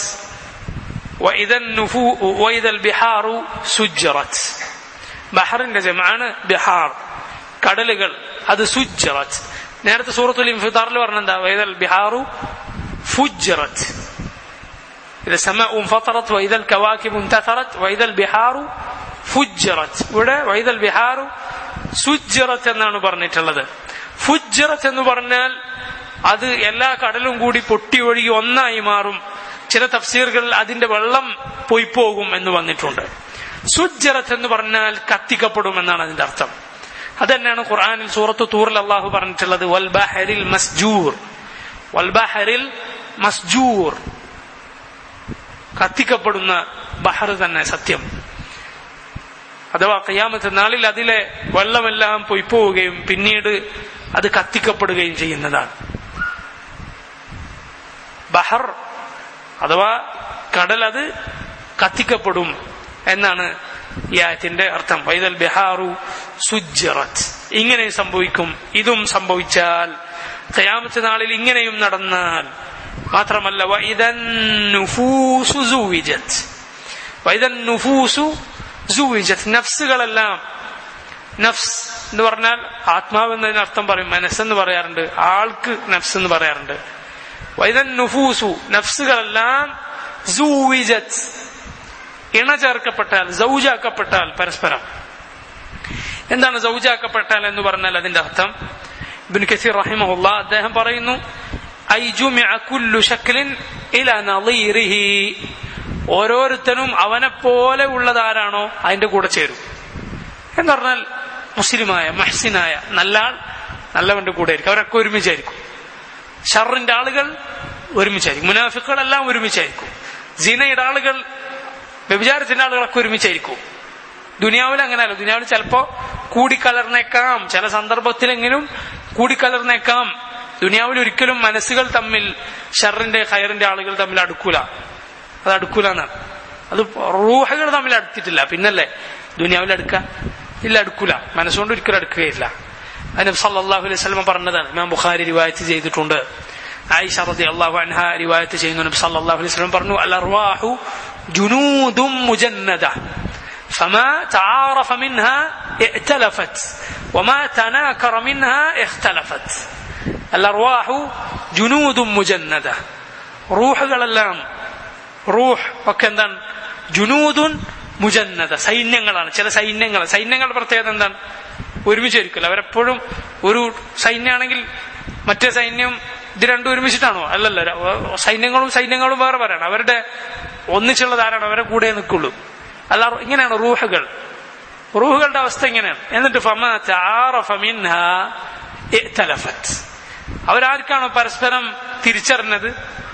വഇദൽ ബിഹാറു സുജ്ജറത്. ബഹറിന്റെ ജംആണ് ബിഹാർ, കടലുകൾ. അത് സുജ്ജറത്. നേരത്തെ സൂറത്തുൽ ഇൻഫിതാറിൽ പറഞ്ഞെന്താ, വഇദൽ ബിഹാറു ഫുജ്ജറത്, ഇദ സമാഉ ഫതറത് വഇദൽ കവാകിബു ഇൻതസറത് വഇദൽ ബിഹാറു ഫുജ്ജറത്. ഇവിടെ വഇദൽ ബിഹാറു സുജ്ജറത് എന്നാണ് പറഞ്ഞിട്ടുള്ളത്. ഫുജ്ജറത് എന്ന് പറഞ്ഞാൽ അത് എല്ലാ കടലും കൂടി പൊട്ടി ഒഴുകി ഒന്നായി മാറും. ചില തഫ്സീറുകളിൽ അതിന്റെ വെള്ളം പോയിപ്പോകും എന്ന് വന്നിട്ടുണ്ട്. സുജ്ജറത്ത് എന്ന് പറഞ്ഞാൽ കത്തിക്കപ്പെടും എന്നാണ് അതിന്റെ അർത്ഥം. അതന്നെയാണ് ഖുർആനിൽ സൂറത്തു തൂറിൽ അള്ളാഹു പറഞ്ഞിട്ടുള്ളത്, വൽ ബഹരിൽ മസ്ജൂർ, വൽ ബഹരിൽ മസ്ജൂർ, കത്തിക്കപ്പെടുന്ന ബഹർ തന്നെ സത്യം. അഥവാ ഖിയാമത്ത് നാളിൽ അതിലെ വെള്ളമെല്ലാം പൊയ്പോവുകയും പിന്നീട് അത് കത്തിക്കപ്പെടുകയും ചെയ്യുന്നതാണ്. ബഹർ അഥവാ കടൽ അത് കത്തിക്കപ്പെടും എന്നാണ് ഈ ആയത്തിന്റെ അർത്ഥം. വൈദൽ ബിഹാറു സുജ്ജറത്. ഇങ്ങനെ സംഭവിക്കും. ഇതും സംഭവിച്ചാൽ, ഖിയാമത്ത് നാളിൽ ഇങ്ങനെയും നടന്നാൽ, മാത്രമല്ല വഇദൻ നുഫൂസു സുവിജത്, വഇദൻ നുഫൂസു സുവിജത്, നഫ്സുകളെല്ലാം, നഫ്സ് എന്ന് പറഞ്ഞാൽ ആത്മാവ് എന്നതിന് അർത്ഥം പറയും, മനസ്സെന്ന് പറയാറുണ്ട്, ആൾക്ക് നഫ്സ് എന്ന് പറയാറുണ്ട്. വൈദൻ നുഫൂസു, നഫ്സുകളെല്ലാം സുവിജത്, ഇണ ചേർക്കപ്പെട്ടാൽ, സൗജാക്കപ്പെട്ടാൽ, പരസ്പരം. എന്താണ് സൗജാക്കപ്പെട്ടാൽ എന്ന് പറഞ്ഞാൽ അതിന്റെ അർത്ഥം? ഇബ്നു കസീർ റഹിമഹുല്ലാഹ് അദ്ദേഹം പറയുന്നു, ഐ ജുമിഅ കുല്ലു ശക്ലിൻ ഇലാ നളീരിഹി, ഓരോരുത്തരും അവനെ പോലെ ഉള്ളതാരാണോ അതിന്റെ കൂടെ ചേരും എന്ന് പറഞ്ഞാൽ മുസ്ലിമായ മുഹ്സിനായ നല്ല ആൾ നല്ലവന്റെ കൂടെ ആയിരിക്കും. അവരൊക്കെ ഒരുമിച്ചായിരിക്കും. ഷർറിന്റെ ആളുകൾ ഒരുമിച്ചായിരിക്കും. മുനാഫിക്കുകളെല്ലാം ഒരുമിച്ചായിരിക്കും. സിനയുടെ ആളുകൾ, വ്യഭിചാരത്തിന്റെ ആളുകളൊക്കെ ഒരുമിച്ചായിരിക്കും. ദുനിയാവിൽ അങ്ങനെയല്ല. ദുനിയാവിൽ ചിലപ്പോ കൂടിക്കലർന്നേക്കാം, ചില സന്ദർഭത്തിലെങ്കിലും കൂടിക്കലർന്നേക്കാം. ദുനിയാവിൽ ഒരിക്കലും മനസ്സുകൾ തമ്മിൽ ഷർറിന്റെ ഖൈറിന്റെ ആളുകൾ തമ്മിൽ അടുക്കൂല. അത് അടുക്കൂല എന്നാണ്. അത് റൂഹകൾ തമ്മിൽ അടുത്തിട്ടില്ല, പിന്നല്ലേ ദുനിയാവിൽ അടുക്കുക? ഇല്ല, അടുക്കൂല. മനസ്സുകൊണ്ട് ഒരിക്കലും അടുക്കുകയില്ല. നബി സല്ലല്ലാഹു അലൈഹി വസല്ലം പറഞ്ഞതാണ്. ഇമാം ബുഖാരി റിവായത്ത് ചെയ്തിട്ടുണ്ട്. ആയിഷ റളിയല്ലാഹു അൻഹ റിവായത്ത് ചെയ്യുന്നു. നബി സല്ലല്ലാഹു അലൈഹി വസല്ലം പറഞ്ഞു, അൽ അർവാഹു ജുനൂദും മുജന്നദ ഫമാ തആറഫ മിൻഹാ ഇഖ്തലഫത് വമാ തനാകറ മിൻഹാ ഇഖ്തലഫത്. അൽ അർവാഹു ജുനൂദും മുജന്നദ. റൂഹുകളെല്ലാം, റൂഹ് ഒക്കെ എന്താണ്? ജുനൂദുൻ മുജന്നദ, സൈന്യങ്ങളാണ്. ചില സൈന്യങ്ങളുടെ പ്രത്യേകത എന്താണ്? ഒരുമിച്ചായിരിക്കില്ല. അവരെപ്പോഴും ഒരു സൈന്യമാണെങ്കിൽ മറ്റേ സൈന്യം ഇത് രണ്ടും ഒരുമിച്ചിട്ടാണോ? അല്ലല്ല. സൈന്യങ്ങളും വേറെ പറയണം. അവരുടെ ഒന്നിച്ചുള്ളത് ആരാണ്? അവരെ കൂടെ നിൽക്കുള്ളൂ. അല്ല, ഇങ്ങനെയാണ് റൂഹുകളുടെ അവസ്ഥ ഇങ്ങനെയാണ്. എന്നിട്ട് ഫമാ തആറഫ മിൻഹാ ഇഖ്തലഫത്. അവരാർക്കാണോ പരസ്പരം തിരിച്ചറിഞ്ഞത്,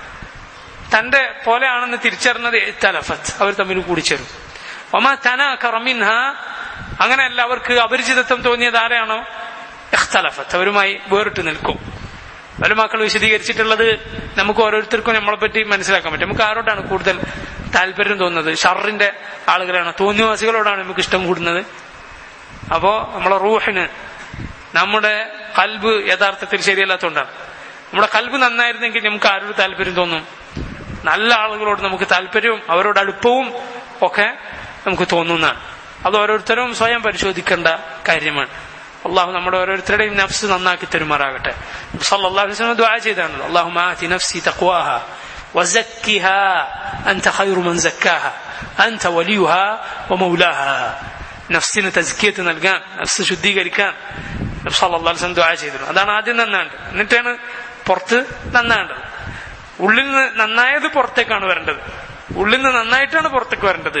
തന്റെ പോലെയാണെന്ന് തിരിച്ചറിഞ്ഞത്, ഇഖ്തലഫത്, അവർ തമ്മിൽ കൂടിച്ചേരും. വമാ തനാകറ മിൻഹാ, അങ്ങനെയല്ല, അവർക്ക് അപരിചിതത്വം തോന്നിയത് ആരെയാണോ, ഇഖ്തലഫത്, അവരുമായി വേറിട്ട് നിൽക്കും. ഉലമാക്കൾ വിശദീകരിച്ചിട്ടുള്ളത് നമുക്ക് ഓരോരുത്തർക്കും നമ്മളെ പറ്റി മനസ്സിലാക്കാൻ പറ്റും. നമുക്ക് ആരോടാണ് കൂടുതൽ താല്പര്യം തോന്നുന്നത്? ഷർറിന്റെ ആളുകളാണ്, തോന്നിവാസികളോടാണ് നമുക്ക് ഇഷ്ടം കൂടുന്നത്. അപ്പോ നമ്മളെ റൂഹിന്, നമ്മുടെ കൽബ് യഥാർത്ഥത്തിൽ ശരിയല്ലാത്തതുകൊണ്ടാണ്. നമ്മുടെ കൽബ് നന്നായിരുന്നെങ്കിൽ നമുക്ക് ആരോട് താല്പര്യം തോന്നും? നല്ല ആളുകളോട് നമുക്ക് താല്പര്യവും അവരോട് അടുപ്പവും ഒക്കെ നമുക്ക് തോന്നുന്നതാണ്. അത് ഓരോരുത്തരും സ്വയം പരിശോധിക്കേണ്ട കാര്യമാണ്. അള്ളാഹു നമ്മുടെ ഓരോരുത്തരുടെയും നഫ്സ് നന്നാക്കി തരുമാറാകട്ടെ. സല്ലല്ലാഹു അലൈഹി വസല്ലം ദുആ ചെയ്താണ്, അല്ലാഹുമ്മ ആതി നഫ്സി തഖ്വാഹാ വസക്കിഹാ അൻത ഖൈറു മൻ സക്കാഹാ അൻത വലിയുഹാ വമൗലാഹാ. നഫ്സിന് തസ്കിയത്ത് നൽകാൻ, നഫ്സ് ശുദ്ധീകരിക്കാൻ സല്ലല്ലാഹു അലൈഹി വസല്ലം ദുആ ചെയ്തിരുന്നു. അതാണ് ആദ്യം നന്നാണ്ടത്, എന്നിട്ടാണ് പുറത്ത് നന്നാണ്ടത്. ഉള്ളിൽ നിന്ന് നന്നായത് പുറത്തേക്കാണ് വരേണ്ടത്. ഉള്ളിൽ നിന്ന് നന്നായിട്ടാണ് പുറത്തേക്ക് വരേണ്ടത്.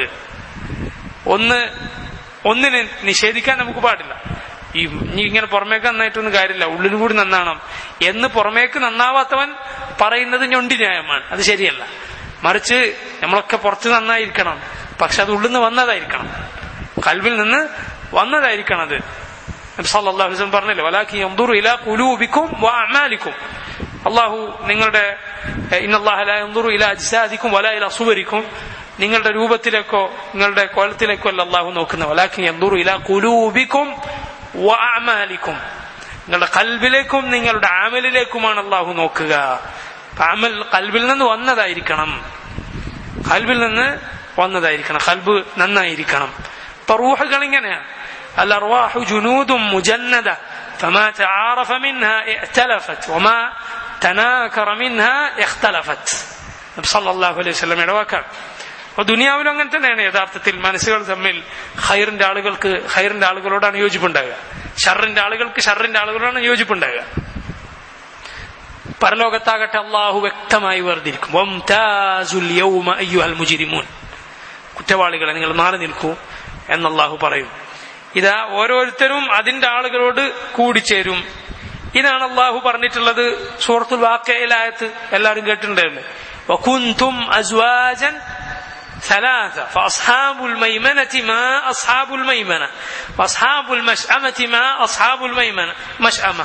ഒന്നിനെ നിഷേധിക്കാൻ നമുക്ക് പാടില്ല. ഇനി ഇങ്ങനെ പുറമേക്ക് നന്നായിട്ടൊന്നും കാര്യമില്ല, ഉള്ളിലും കൂടി നന്നാണം എന്ന് പുറമേക്ക് നന്നാവാത്തവൻ പറയുന്നത് ഞൊണ്ടി ന്യായമാണ്. അത് ശരിയല്ല. മറിച്ച് നമ്മളൊക്കെ പുറത്ത് നന്നായിരിക്കണം, പക്ഷെ അത് ഉള്ളിൽ നിന്ന് വന്നതായിരിക്കണം, കൽബിൽ നിന്ന് വന്നതായിരിക്കണം. അത് നബി സല്ലല്ലാഹു അലൈഹി വസല്ലം പറഞ്ഞില്ലേ, വലാകിൻ യൻദുറു ഇലാ ഖുലൂബികും വഅഅമാലികും. അല്ലാഹു നിങ്ങളുടെ ഇന്നല്ലാഹ ലാ യൻദുറു ഇലാ അജ്സാദികും വലാ ഇലാ സുവരികും, നിങ്ങളുടെ രൂപത്തിലേക്കോ നിങ്ങളുടെ കോലത്തിലേക്കോ അല്ല അല്ലാഹു നോക്കുന്നത്. വലാകിൻ യൻദുറു ഇലാ ഖുലൂബികും വഅഅമാലികും, നിങ്ങളുടെ കൽബിലേക്കും നിങ്ങളുടെ അമലിലേക്കുമാണ് അല്ലാഹു നോക്കുക. അമൽ കൽബിൽ നിന്ന് വന്നതായിരിക്കണം, കൽബിൽ നിന്ന് വന്നതായിരിക്കണം, കൽബ് നന്നായിരിക്കണം. ഇപ്പൊ റൂഹുകൾ ഇങ്ങനെയാണ്. അൽ അർവാഹു ജുനൂദും മുജന്നദ ഫമാ തആറഫ മിൻഹാ ഇഖ്തലഫത് വമാ തനാകറ മിൻഹാ ഇഖ്തലഫത്. നബി സല്ലല്ലാഹു അലൈഹി വസല്ലമയുടെ വാക്കാണ്. അപ്പൊ ദുനിയാവിലും അങ്ങനെ തന്നെയാണ്. യഥാർത്ഥത്തിൽ മനസ്സുകൾ തമ്മിൽ ഖൈറിന്റെ ആളുകൾക്ക് ഖൈറിന്റെ ആളുകളോടാണ് യോജിപ്പുണ്ടാകുക, ഷർറിന്റെ ആളുകൾക്ക് ഷർറിന്റെ ആളുകളോടാണ് യോജിപ്പുണ്ടാകുക. പരലോകത്താകട്ടെ അള്ളാഹു വ്യക്തമായി വേർതിരിക്കും. വംതാസുൽ യൗമ അയ്യുഹൽ മുജ്രിമൂൻ, കുറ്റവാളികളെ നിങ്ങൾ മാറി നിൽക്കൂ എന്ന് അള്ളാഹു പറയും. ഇതാ ഓരോരുത്തരും അതിന്റെ ആളുകളോട് കൂടിച്ചേരും. ഇതാണ് അള്ളാഹു പറഞ്ഞിട്ടുള്ളത് സൂറത്തുൽ വാഖിഅയിലെ ആയത്ത്. എല്ലാവരും കേട്ടിട്ടുണ്ടല്ലോ, വകുൻതും അസ്വാജൻ ثلاثة فأصحاب الميمنة ما أصحاب الميمنة وأصحاب المشأمة ما أصحاب الميمنة مشأمة.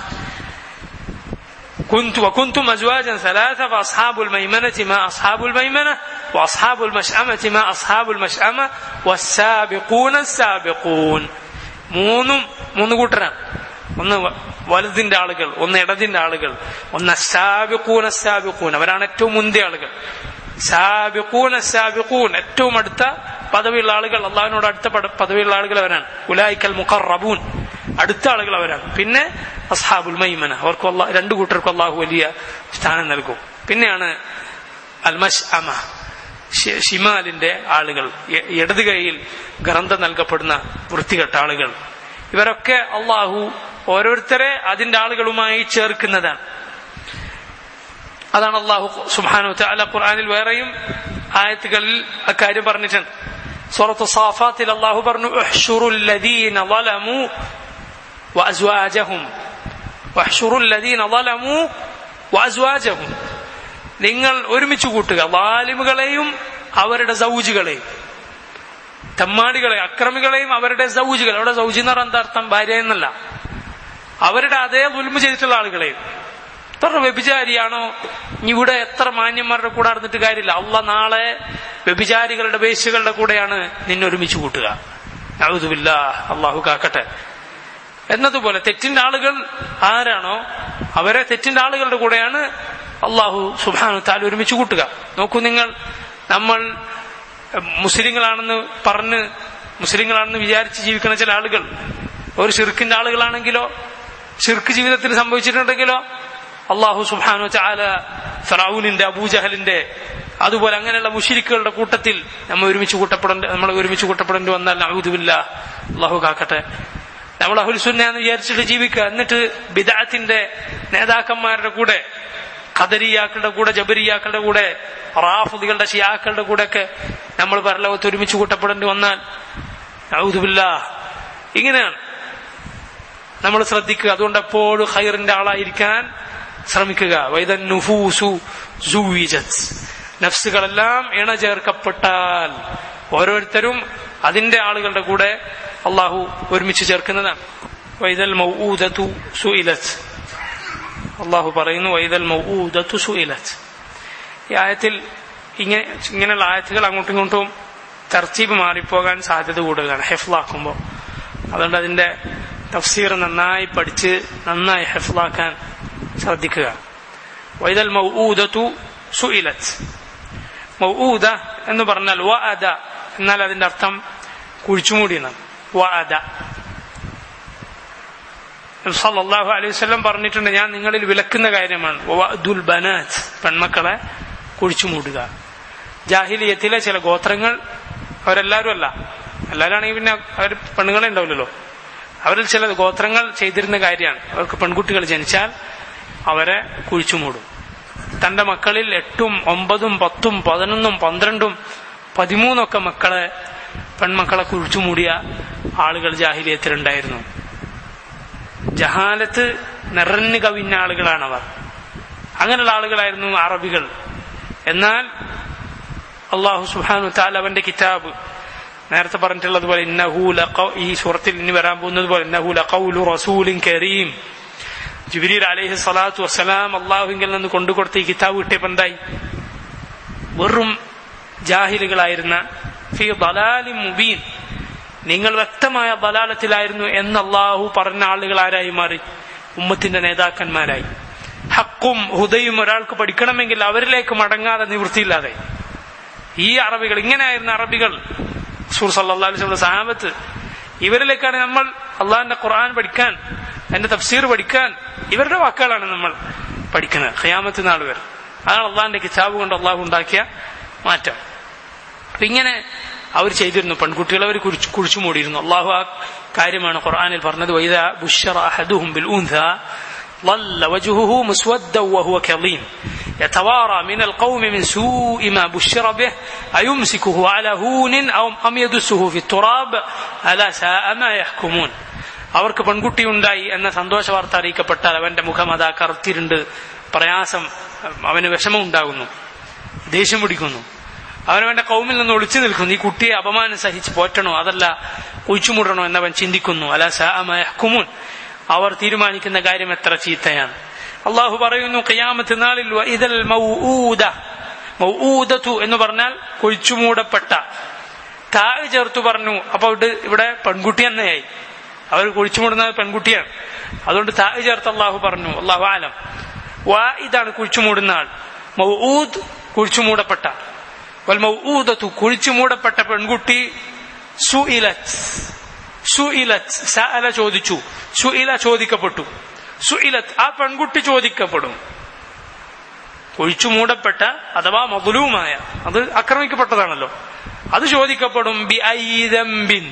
وكنتم أزواجا ثلاثة فأصحاب الميمنة ما أصحاب الميمنة وأصحاب المشأمة ما أصحاب المشأمة والسابقون السابقون. മൂന്ന് കൂട്ടരാണ്. ഒന്ന് വലതിന്റെ ആളുകൾ, ഒന്ന് ഇടതിന്റെ ആളുകൾ, ഒന്ന് സാബിഖൂന സാബിഖൂൻ, അവരാണ് ഏറ്റവും മുന്തിയ ആളുകൾ. സാബിഖൂന സാബിഖൂൻ, ഏറ്റവും അടുത്ത പദവിയുള്ള ആളുകൾ, അള്ളാഹുവിനോട് അടുത്ത പദവിയുള്ള ആളുകൾ അവരാണ്. ഉലൈക്കൽ മുഖറബൂൻ, അടുത്ത ആളുകൾ അവരാണ്. പിന്നെ അസ്ഹാബുൽ മൈമന, അവർക്ക് രണ്ടു കൂട്ടർക്കും അള്ളാഹു വലിയ സ്ഥാനം നൽകും. പിന്നെയാണ് അൽ മശ്അമ, ഷിമാലിന്റെ ആളുകൾ, ഇടത് കൈയിൽ ഗ്രന്ഥം നൽകപ്പെടുന്ന വൃത്തികെട്ട ആളുകൾ. ഇവരൊക്കെ അള്ളാഹു ഓരോരുത്തരെ അതിന്റെ ആളുകളുമായി ചേർക്കുന്നതാണ്. അതാണ് അള്ളാഹു സുബ്ഹാനഹു വ തആല ഖുർആനിൽ വേറെയും ആയത്തുകളിൽ അക്കാര്യം പറഞ്ഞിട്ടുണ്ട്. സൂറത്തു സാഫാത്തിൽ അള്ളാഹു പറഞ്ഞു, ഉഹ്ശുറുൽ ലദീന ളലമു വഅസ്വാജഹും വഹ്ശുറുൽ ലദീന ളലമു വഅസ്വാജഹും. നിങ്ങൾ ഒരുമിച്ച് കൂട്ടുക ളാലിമുകളെയും അവരുടെ സൗജുകളെയും, തെമ്മാടികളെ അക്രമികളെയും അവരുടെ സൗജുകൾ. അവിടെ സൗജി എന്ന് പറഞ്ഞ അർത്ഥം ഭാര്യ എന്നല്ല, അവരുടെ അതേ ദുൽമ ചെയ്തിട്ടുള്ള ആളുകളെയും. എത്ര വ്യഭിചാരിയാണോ, ഇവിടെ എത്ര മാന്യന്മാരുടെ കൂടെ നടന്നിട്ട് കാര്യമില്ല. അള്ളാഹ് നാളെ വ്യഭിചാരികളുടെ വേശ്യകളുടെ കൂടെയാണ് നിന്നെ ഒരുമിച്ച് കൂട്ടുക. നഊദു ബില്ലാഹ്, അള്ളാഹു കാക്കട്ടെ. എന്നതുപോലെ തെറ്റിന്റെ ആളുകൾ ആരാണോ അവരെ തെറ്റിന്റെ ആളുകളുടെ കൂടെയാണ് അള്ളാഹു സുബ്ഹാനഹു വ തആല ഒരുമിച്ച് കൂട്ടുക. നോക്കൂ നിങ്ങൾ, നമ്മൾ മുസ്ലിങ്ങളാണെന്ന് വിചാരിച്ച് ജീവിക്കുന്ന ചില ആളുകൾ ഒരു ശിർക്കിന്റെ ആളുകളാണെങ്കിലോ, ശിർക്ക് ജീവിതത്തിൽ സംഭവിച്ചിട്ടുണ്ടെങ്കിലോ, അള്ളാഹു സുബ്ഹാനഹു വ തആല ഫിറഔനിന്റെ, അബൂജഹലിന്റെ, അതുപോലെ അങ്ങനെയുള്ള മുശ്രിക്കുകളുടെ കൂട്ടത്തിൽ നമ്മൾ ഒരുമിച്ച് കൂട്ടപ്പെടേണ്ടി വന്നാൽ നഊദു ബില്ലാഹ്, അള്ളാഹു കാക്കട്ടെ. നമ്മൾ അഹ്ലുൽ സുന്ന എന്ന് വിചാരിച്ചിട്ട് ജീവിക്കുക, എന്നിട്ട് ബിദ്അത്തിന്റെ നേതാക്കന്മാരുടെ കൂടെ, ഖദരിയാക്കളുടെ കൂടെ, ജബരിയാക്കളുടെ കൂടെ, റാഫിദികളുടെ ശിയാക്കളുടെ കൂടെ ഒക്കെ നമ്മൾ പരലോകത്ത് ഒരുമിച്ച് കൂട്ടപ്പെടേണ്ടി വന്നാൽ നഊദു ബില്ലാഹ്. ഇങ്ങനെയാണ് നമ്മൾ ശ്രദ്ധിക്കുക. അതുകൊണ്ട് എപ്പോഴും ഖൈറിന്റെ ആളായിരിക്കാൻ ശ്രമിക്കുക. വൈദൻ നുഫൂസു സുവിജത്, നഫ്സുകളെല്ലാം ഇണ ചേർക്കപ്പെട്ടാൽ ഓരോരുത്തരും അതിന്റെ ആളുകളുടെ കൂടെ അള്ളാഹു ഒരുമിച്ച് ചേർക്കുന്നതാണ്. വൈദൽ മൗഊദതു സുഇലത്, അള്ളാഹു പറയുന്നു വൈദൽ മൗഊദതു സുഇലത്. ഈ ആയത്തിൽ ഇങ്ങനെയുള്ള ആയത്തുകൾ അങ്ങോട്ടും ഇങ്ങോട്ടും തർത്തീബ് മാറിപ്പോകാൻ സാധ്യത കൂടുതലാണ് ഹിഫ്ളാക്കുമ്പോൾ. അതുകൊണ്ട് അതിന്റെ തഫ്സീർ നന്നായി പഠിച്ച് നന്നായി ഹിഫ്ളാക്കാൻ ശ്രദ്ധിക്കുക. വൈദൽ മൗഊദതു സുഇലത്, മൗഊദ എന്ന് പറഞ്ഞാൽ വഅദ, എന്നാൽ അതിന്റെ അർത്ഥം കുഴിച്ചുമൂടി എന്നാണ്. വഅദ സല്ലല്ലാഹു അലൈഹി വസല്ലം പറഞ്ഞിട്ടുണ്ട്, ഞാൻ നിങ്ങളിൽ വിലക്കുന്ന കാര്യമാണ് വഅദുൽ ബനാത്ത്, പെൺമക്കളെ കുഴിച്ചുമൂടുക. ജാഹിലിയത്തിലെ ചില ഗോത്രങ്ങൾ, അവരെല്ലാവരും അല്ല, എല്ലാവരാണെങ്കിൽ പിന്നെ അവർ പെണ്ണുങ്ങളെ ഉണ്ടാവില്ലല്ലോ, അവരിൽ ചില ഗോത്രങ്ങൾ ചെയ്തിരുന്ന കാര്യമാണ്, അവർക്ക് പെൺകുട്ടികൾ ജനിച്ചാൽ അവരെ കുഴിച്ചുമൂടും. തന്റെ മക്കളിൽ 8, 9, 10, 11, 12, 13 പെൺമക്കളെ കുഴിച്ചുമൂടിയ ആളുകൾ ജാഹിലിയത്തിലുണ്ടായിരുന്നു. ജഹാലത്ത് നിറഞ്ഞു കവിഞ്ഞ ആളുകളാണവർ. അങ്ങനെയുള്ള ആളുകളായിരുന്നു അറബികൾ. എന്നാൽ അല്ലാഹു സുബ്ഹാനഹു വ തആല അവന്റെ കിതാബ് നേരത്തെ പറഞ്ഞിട്ടുള്ളതുപോലെ ഈ സൂറത്തിൽ ഇനി വരാൻ പോകുന്നത് പോലെ ഇന്നഹു ലഖൗലു റസൂലിൻ കരീം, ജിബ്രീൽ അലൈഹി സ്വലാത്തു വസ്സലാം അള്ളാഹുവിൽ നിന്ന് കൊണ്ടുകൊടുത്ത ഈ കിതാബ് കിട്ടിയപ്പോൾ എന്തായി? വെറും ജാഹിലുകളായിരുന്ന ഫീ ദലാലിൻ മുബീൻ, നിങ്ങൾ വ്യക്തമായ ദലാലത്തിലായിരുന്നു എന്ന് അള്ളാഹു പറഞ്ഞ ആളുകൾ ആരായി മാറി? ഉമ്മത്തിന്റെ നേതാക്കന്മാരായി. ഹക്കും ഹുദയും ഒരാൾക്ക് പഠിക്കണമെങ്കിൽ അവരിലേക്ക് മടങ്ങാതെ നിവൃത്തിയില്ലാതെ ഈ അറബികൾ, ഇങ്ങനെയായിരുന്ന അറബികൾ, റസൂൽ സല്ലല്ലാഹു അലൈഹി വസല്ലം സഹാബത്ത്, ഇവരിലേക്കാണ് നമ്മൾ അള്ളാഹിന്റെ ഖുർആൻ പഠിക്കാൻ, അതിന്റെ തഫ്സീർ പഠിക്കാൻ, ഇവരുടെ വാക്കുകളാണ് നമ്മൾ പഠിക്കുന്നത് ഖിയാമത്ത് നാൾ വരെ. അതാണ് അള്ളാഹിന്റെ കിതാബ് കൊണ്ട് അള്ളാഹു ഉണ്ടാക്കിയ മാറ്റം. അപ്പൊ ഇങ്ങനെ അവർ ചെയ്തിരുന്നു. പെൺകുട്ടികളെ അവർ കുഴിച്ചു മൂടിയിരുന്നു. അള്ളാഹു ആ കാര്യമാണ് ഖുർആനിൽ പറഞ്ഞത്, വഇദാ ബുശ്ശിറ അഹദുഹും ബിൽ ഉൻസാ ظل وجهه مسودا وهو كظيم يتوارى من القوم من سوء ما بشر به أيمسكه على هون أم يدسه في التراب ألا ساء ما يحكمون. അവർക്ക് പെൺകുട്ടി ഉണ്ടായി എന്ന സന്തോഷ വാർത്ത അറിയിക്കപ്പെട്ടാൽ അവന്റെ മുഖം അതാ കറുത്തിരുണ്ട്, പ്രയാസം, അവന് വിഷമം ഉണ്ടാകുന്നു, ദേഷ്യം പിടിക്കുന്നു, അവനവന്റെ കൗമിൽ നിന്ന് ഒളിച്ചു നിൽക്കുന്നു. ഈ കുട്ടിയെ അപമാനം സഹിച്ച് പോറ്റണോ അതല്ല കുഴിച്ചുമൂടണോ എന്നവൻ ചിന്തിക്കുന്നു. അലാ സാഅ മാ യഹ്കുമൂൻ, അവർ തീരുമാനിക്കുന്ന കാര്യം എത്ര ചീത്തയാണ്. അള്ളാഹു പറയുന്നു ഖിയാമത്ത് നാളിൽ വഇദൽ മൗഊദ, മൗഊദതു എന്ന് പറഞ്ഞാൽ കുഴിച്ചുമൂടപ്പെട്ട, താ ചേർത്തു പറഞ്ഞു. അപ്പൊ ഇവിടെ പെൺകുട്ടി തന്നെയായി, അവർ കുഴിച്ചുമൂടുന്നത് പെൺകുട്ടിയാണ്, അതുകൊണ്ട് താ ചേർത്ത് അള്ളാഹു പറഞ്ഞു. അള്ളാഹു ആലം. ഇതാണ് കുഴിച്ചുമൂടുന്ന ആൾ, മൗഊദ് കുഴിച്ചുമൂടപ്പെട്ട. വൽ മൗഊദതു കുഴിച്ചുമൂടപ്പെട്ട പെൺകുട്ടി സുഇലത്, സുഇലത് സഅല ചോദിച്ചു, സുഇല ചോദിക്കപ്പെട്ടു, സുഇലത് ആ പെൺകുട്ടി ചോദിക്കപ്പെടും. കുഴിച്ചു മൂടപ്പെട്ട അഥവാ മദ്ലൂമായ, അത് ആക്രമിക്കപ്പെട്ടതാണല്ലോ, അത് ചോദിക്കപ്പെടും. ബിഅയ്യി ദംബിൻ,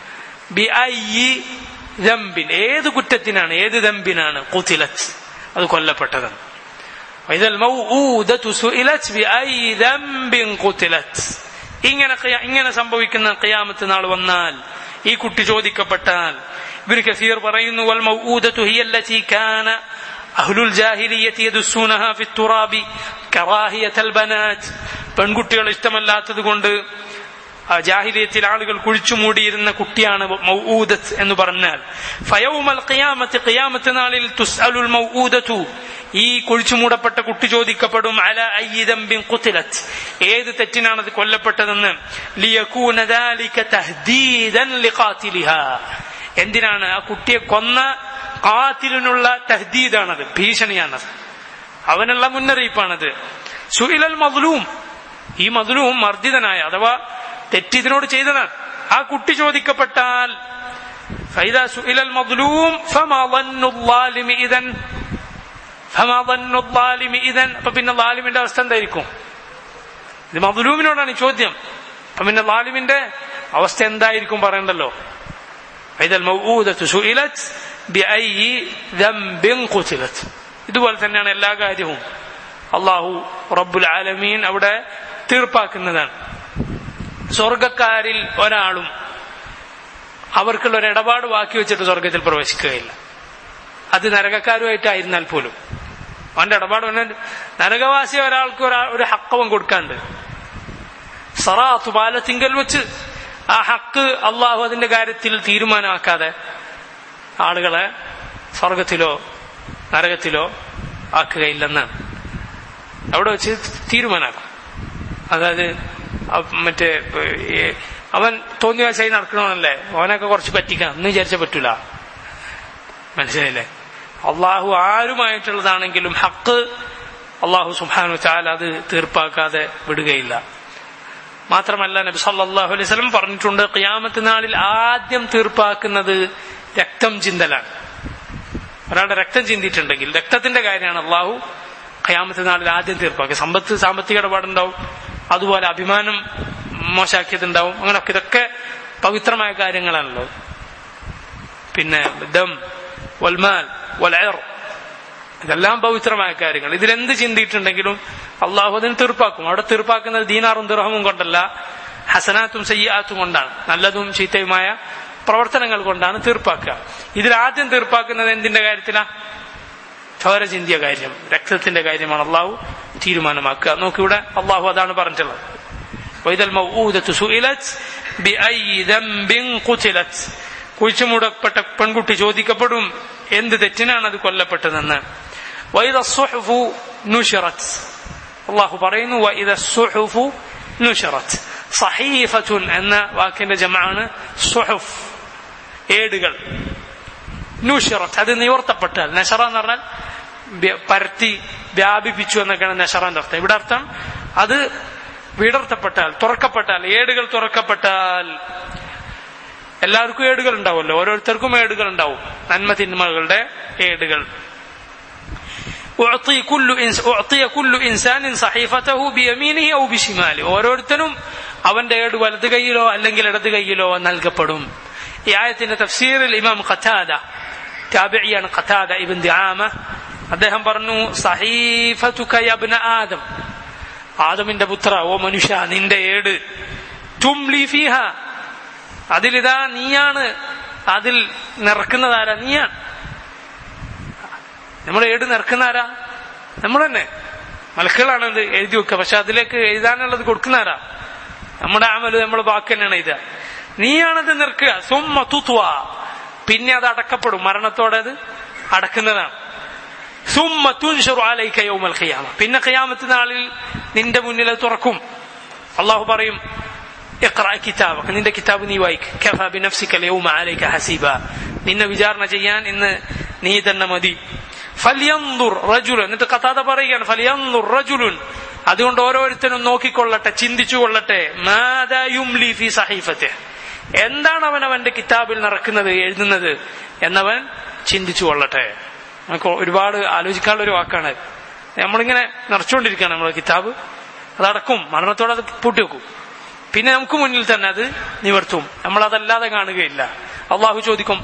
ബിഅയ്യി ദംബിൻ, ഏത് കുറ്റത്തിനാണ്, ഏത് ദംബിനാണ്, ഖുതിലത് അത് കൊല്ലപ്പെട്ടതാണ്. വഇദൽ മൗഊദതു സുഇലത് ബിഅയ്യി ദംബിൻ ഖുതിലത്. ഇങ്ങനെ സംഭവിക്കുന്ന ഖിയാമത്ത് നാൾ വന്നാൽ ഈ കുട്ടി ചോദിക്കപ്പെട്ടാൽ. ഇബ്നു കസീർ പറയുന്നു, വൽ മൗഊദതു ഹിയ അല്ലതി കാന അഹ്ലുൽ ജാഹിലിയ്യതി യദുസ്സൂനഹാ ഫിത്തുറാബി കറാഹിയതൽ ബനാത്ത്. പെൺകുട്ടികൾ ഇഷ്ടമല്ലാത്തത് കൊണ്ട് ജാഹിലിയത്തിൽ ആളുകൾ കുഴിച്ചു മൂടിയിരുന്ന കുട്ടിയാണ് മൗഊദത്ത് എന്ന് പറഞ്ഞാൽ. ഫയൗമൽ ഖിയാമത്തി, ഖിയാമത്ത് നാളിൽ തുസ്അലുൽ മൗഊദതു, ഈ കുഴിച്ചു മൂടപ്പെട്ട കുട്ടി ചോദിക്കപ്പെടും, അലാ അയ്യി ദംബിൻ ഖുതിലത്, ഏത് തെറ്റിനാണത് കൊല്ലപ്പെട്ടതെന്ന്. ലിയകൂന ദാലിക തഹ്ദീദൻ ലിഖാതിലിഹാ, എന്തിനാണ്? ആ കുട്ടിയെ കൊന്ന ഖാതിലിനുള്ള തഹ്ദീദാണത്, ഭീഷണിയാണത്, അവനുള്ള മുന്നറിയിപ്പാണത്. സുഇലൽ മദ്ലൂം, ഈ മദ്ലൂം മർദിതനായ അഥവാ തെറ്റിതിനോട് ചെയ്തതാണ്, ആ കുട്ടി ചോദിക്കപ്പെട്ടാൽ ഫൈദാ സുഇലൽ മദ്ലൂം ഫമാ ظنُّ الظالم ഇദൻ ഫമാ ظنُّ الظالم ഇദൻ. അപ്പൊ പിന്നെ ളാലിമിന്റെ അവസ്ഥ എന്തായിരിക്കും? ഇത് മദ്ലൂമിനോടാണ് ഈ ചോദ്യം. അപ്പൊ പിന്നെ ളാലിമിന്റെ അവസ്ഥ എന്തായിരിക്കും പറയണ്ടല്ലോ. ഫൈദൽ മൗഊദതു സുഇലത് ബിഅയ്യി ദംബിൻ ഖുതിലത്. ഇതുപോലെ തന്നെയാണ് എല്ലാ കാര്യവും അല്ലാഹു റബ്ബുൽ ആലമീൻ അവിടെ തീർപ്പാക്കുന്നതാണ്. സ്വർഗക്കാരിൽ ഒരാളും അവർക്കുള്ള ഒരു ഇടപാട് ബാക്കി വെച്ചിട്ട് സ്വർഗത്തിൽ പ്രവേശിക്കുകയില്ല. അത് നരകക്കാരുമായിട്ടായിരുന്നാൽ പോലും അവന്റെ ഇടപാട് നരകവാസി ഒരാൾക്ക് ഒരു ഹക്കവൻ കൊടുക്കാണ്ട് സറാത്ത് പാലത്തിങ്കൽ വെച്ച് ആ ഹക്ക് അള്ളാഹു അതിന്റെ കാര്യത്തിൽ തീരുമാനമാക്കാതെ ആളുകളെ സ്വർഗത്തിലോ നരകത്തിലോ ആക്കുകയില്ലെന്നാണ് അവിടെ വെച്ച് തീരുമാനമാക്കും. അതായത് മറ്റേ അവൻ തോന്നിയ ശൈ നടക്കണമെന്നല്ലേ, അവനൊക്കെ കുറച്ച് പറ്റിക്കാം എന്ന് വിചാരിച്ച പറ്റൂല. മനസ്സിലായില്ലേ? അള്ളാഹു ആരുമായിട്ടുള്ളതാണെങ്കിലും ഹക്ക് അള്ളാഹു സുബ്ഹാനഹു വതആല അത് തീർപ്പാക്കാതെ വിടുകയില്ല. മാത്രമല്ല നബി സല്ലല്ലാഹു അലൈഹി വസല്ലം പറഞ്ഞിട്ടുണ്ട്, ഖിയാമത്ത് നാളിൽ ആദ്യം തീർപ്പാക്കുന്നത് രക്തം ചിന്തലാണ്. ഒരാളുടെ രക്തം ചിന്തിയിട്ടുണ്ടെങ്കിൽ രക്തത്തിന്റെ കാര്യമാണ് അള്ളാഹു ഖിയാമത്ത് നാളിൽ ആദ്യം തീർപ്പാക്കുക. സാമ്പത്തിക ഇടപാടുണ്ടാവും, അതുപോലെ അഭിമാനം മോശാക്കിയതുണ്ടാവും, അങ്ങനെയൊക്കെ ഇതൊക്കെ പവിത്രമായ കാര്യങ്ങളാണല്ലോ. പിന്നെ ദം വൽമാൽ വൽഇർ, ഇതെല്ലാം പവിത്രമായ കാര്യങ്ങൾ. ഇതിലെന്ത് ചിന്തിയിട്ടുണ്ടെങ്കിലും അള്ളാഹു അതിന് തീർപ്പാക്കും. അവിടെ തീർപ്പാക്കുന്നത് ദീനാറും ദിർഹമും കൊണ്ടല്ല, ഹസനാത്തും സയ്യിആത്തും കൊണ്ടാണ്, നല്ലതും ചീത്തയുമായ പ്രവർത്തനങ്ങൾ കൊണ്ടാണ് തീർപ്പാക്കുക. ഇതിലാദ്യം തീർപ്പാക്കുന്നത് എന്തിന്റെ കാര്യത്തിലാ? ചോര ചിന്തിയ കാര്യം, രക്തത്തിന്റെ കാര്യമാണ് അള്ളാഹു തീരുമാനമാക്കുക. നോക്കിവിടെ അള്ളാഹു അതാണ് പറഞ്ഞിട്ടുള്ളത്. വൈദൽ മൗഊദതു സുഇലത് ബിഅയ്യി ദംബിൻ ഖുതിലത്, കുഴിച്ചുമൂടപ്പെട്ട പെൺകുട്ടി ചോദിക്കപ്പെടും എന്ത് തെറ്റിനാണ് അത് കൊല്ലപ്പെട്ടതെന്ന്. വൈദ സുഹുഫു നുശിറത്, അള്ളാഹു പറയുന്നു വൈദ സുഹുഫു നുശിറത്. സഹീഫത്തുൻ എന്ന വാക്കിന്റെ ജമഅാണ് സുഹുഫ്, ഏടുകൾ. നുശിറത് അത് നിവർത്തപ്പെട്ടാൽ, നശറ എന്ന് പറഞ്ഞാൽ പരത്തി വ്യാപിപ്പിച്ചു എന്നൊക്കെയാണ് നശറാന്റെ അർത്ഥം. ഇവിടെ അർത്ഥം അത് വിടർത്തപ്പെട്ടാൽ, തുറക്കപ്പെട്ടാൽ, ഏടുകൾ തുറക്കപ്പെട്ടാൽ. എല്ലാവർക്കും ഏടുകൾ ഉണ്ടാവുമല്ലോ, ഓരോരുത്തർക്കും ഏടുകൾ ഉണ്ടാവും, നന്മ തിന്മകളുടെ ഏടുകൾ. ഓരോരുത്തരും അവന്റെ ഏട് വലത് കൈയിലോ അല്ലെങ്കിൽ ഇടത് കൈയിലോ നൽകപ്പെടും. ഈ ആയത്തിന്റെ തഫ്സീറിൽ ഇമാം ഖതാദ, താബിഇയാണ് ഖതാദ ഇബ്ൻ ദിആമ, അദ്ദേഹം പറഞ്ഞു, സഹീഫതുക യാ ഇബ്ന ആദം, ആദമിന്റെ പുത്ര, ഓ മനുഷ്യ, നിന്റെ ഏട്, തുംലി ഫീഹ, അതിലിതാ നീയാണ്, അതിൽ നിറക്കുന്നതാരാ? നീയാണ്. നമ്മുടെ ഏട് നിറക്കുന്നതാരാ? നമ്മൾ തന്നെ. മലക്കുകളാണ് ഇത് എഴുതി വെക്കുക, പക്ഷെ അതിലേക്ക് എഴുതാനുള്ളത് കൊടുക്കുന്നതാരാ? നമ്മുടെ അമല്, നമ്മുടെ വാക്ക് തന്നെയാണ് ഇത്. നീയാണത് നിറക്കുക. സുമ്മ തുത്വ, പിന്നെ അത് അടക്കപ്പെടും, മരണത്തോടെ അത് അടക്കുന്നതാണ്. സുമ്മ തുൻശറു അലൈക യൗമൽ ഖിയാമ, പിന്നെ ഖിയാമത്ത് നാളിൽ നിന്റെ മുന്നിൽ അത് തുറക്കും. അള്ളാഹു പറയും, ഇഖ്റഅ കിതാബക, നിന്റെ കിതാബ് നീ വായിക്ക്. കഫാ ബിനഫ്സിക അൽയൗമ അലൈക ഹസീബ, നിന്നെ വിചാരണ ചെയ്യാൻ ഇന്ന് നീ തന്നെ മതി. ഫൽയൻദുർ റജുലുൻ, എന്നിട്ട് ഖതാദ പറയുകയാണ്, ഫൽയൻദുർ റജുലുൻ, അതുകൊണ്ട് ഓരോരുത്തരും നോക്കിക്കൊള്ളട്ടെ, ചിന്തിച്ചുകൊള്ളട്ടെ, മാദാ യുംലി ഫീ സഹീഫതിഹി, എന്താണ് അവൻ അവന്റെ കിതാബിൽ നിറക്കുന്നത്, എഴുതുന്നത് എന്നവൻ ചിന്തിച്ചു കൊള്ളട്ടെ. നമുക്ക് ഒരുപാട് ആലോചിക്കാനുള്ള ഒരു വാക്കാണ്. നമ്മളിങ്ങനെ നിറച്ചുകൊണ്ടിരിക്കുകയാണ് നമ്മുടെ കിതാബ്, അതടക്കും, മരണത്തോടെ അത് പൂട്ടിവെക്കും, പിന്നെ നമുക്ക് മുന്നിൽ തന്നെ അത് നിവർത്തും. നമ്മൾ അതല്ലാതെ കാണുകയില്ല. അള്ളാഹു ചോദിക്കും,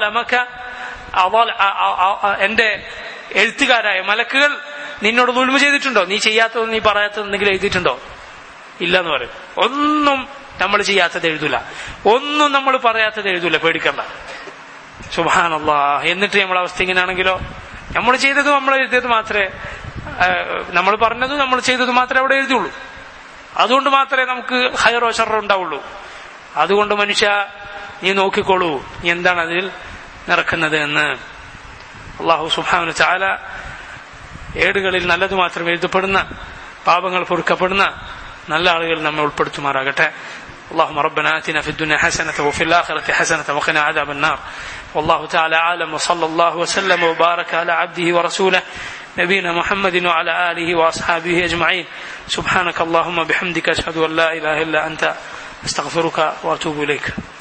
എന്റെ എഴുത്തുകാരായ മലക്കുകൾ നിന്നോട് ദുൽമ ചെയ്തിട്ടുണ്ടോ? നീ ചെയ്യാത്തത്, നീ പറയാത്തത് എന്തെങ്കിലും എഴുതിയിട്ടുണ്ടോ? ഇല്ലെന്ന് പറയും. ഒന്നും നമ്മൾ ചെയ്യാത്തത് എഴുതൂല, ഒന്നും നമ്മൾ പറയാത്തത് എഴുതൂല. പേടിക്കണ്ട. സുബ്ഹാനല്ലാഹ്. എന്നിട്ട് നമ്മളെ അവസ്ഥ ഇങ്ങനെയാണെങ്കിലോ, നമ്മൾ ചെയ്തത് നമ്മൾ എഴുതിയത് മാത്രമേ, നമ്മൾ പറഞ്ഞതും നമ്മൾ ചെയ്തത് മാത്രമേ അവിടെ എഴുതിയുള്ളൂ. അതുകൊണ്ട് മാത്രമേ നമുക്ക് ഖൈറോ ശർറോ ഉണ്ടാവുള്ളൂ. അതുകൊണ്ട് മനുഷ്യ, നീ നോക്കിക്കോളൂ നീ എന്താണ് അതിൽ നടക്കുന്നത് എന്ന്. അല്ലാഹു സുബ്ഹാനഹു വ തആല ഏടുകളിൽ നല്ലത് മാത്രം എഴുതപ്പെടുന്ന, പാപങ്ങൾ പൊറുക്കപ്പെടുന്ന നല്ല ആളുകൾ നമ്മെ ഉൾപ്പെടുത്തുമാറാകട്ടെ. اللهم ربنا آتنا في الدنيا حسنة وفي الآخرة حسنة وقنا عذاب النار. والله تعالى أعلم، وصلى الله وسلم وبارك على عبده ورسوله نبينا محمد وعلى آله وأصحابه أجمعين. سبحانك اللهم بحمدك أشهد أن لا إله إلا أنت أستغفرك وأتوب إليك.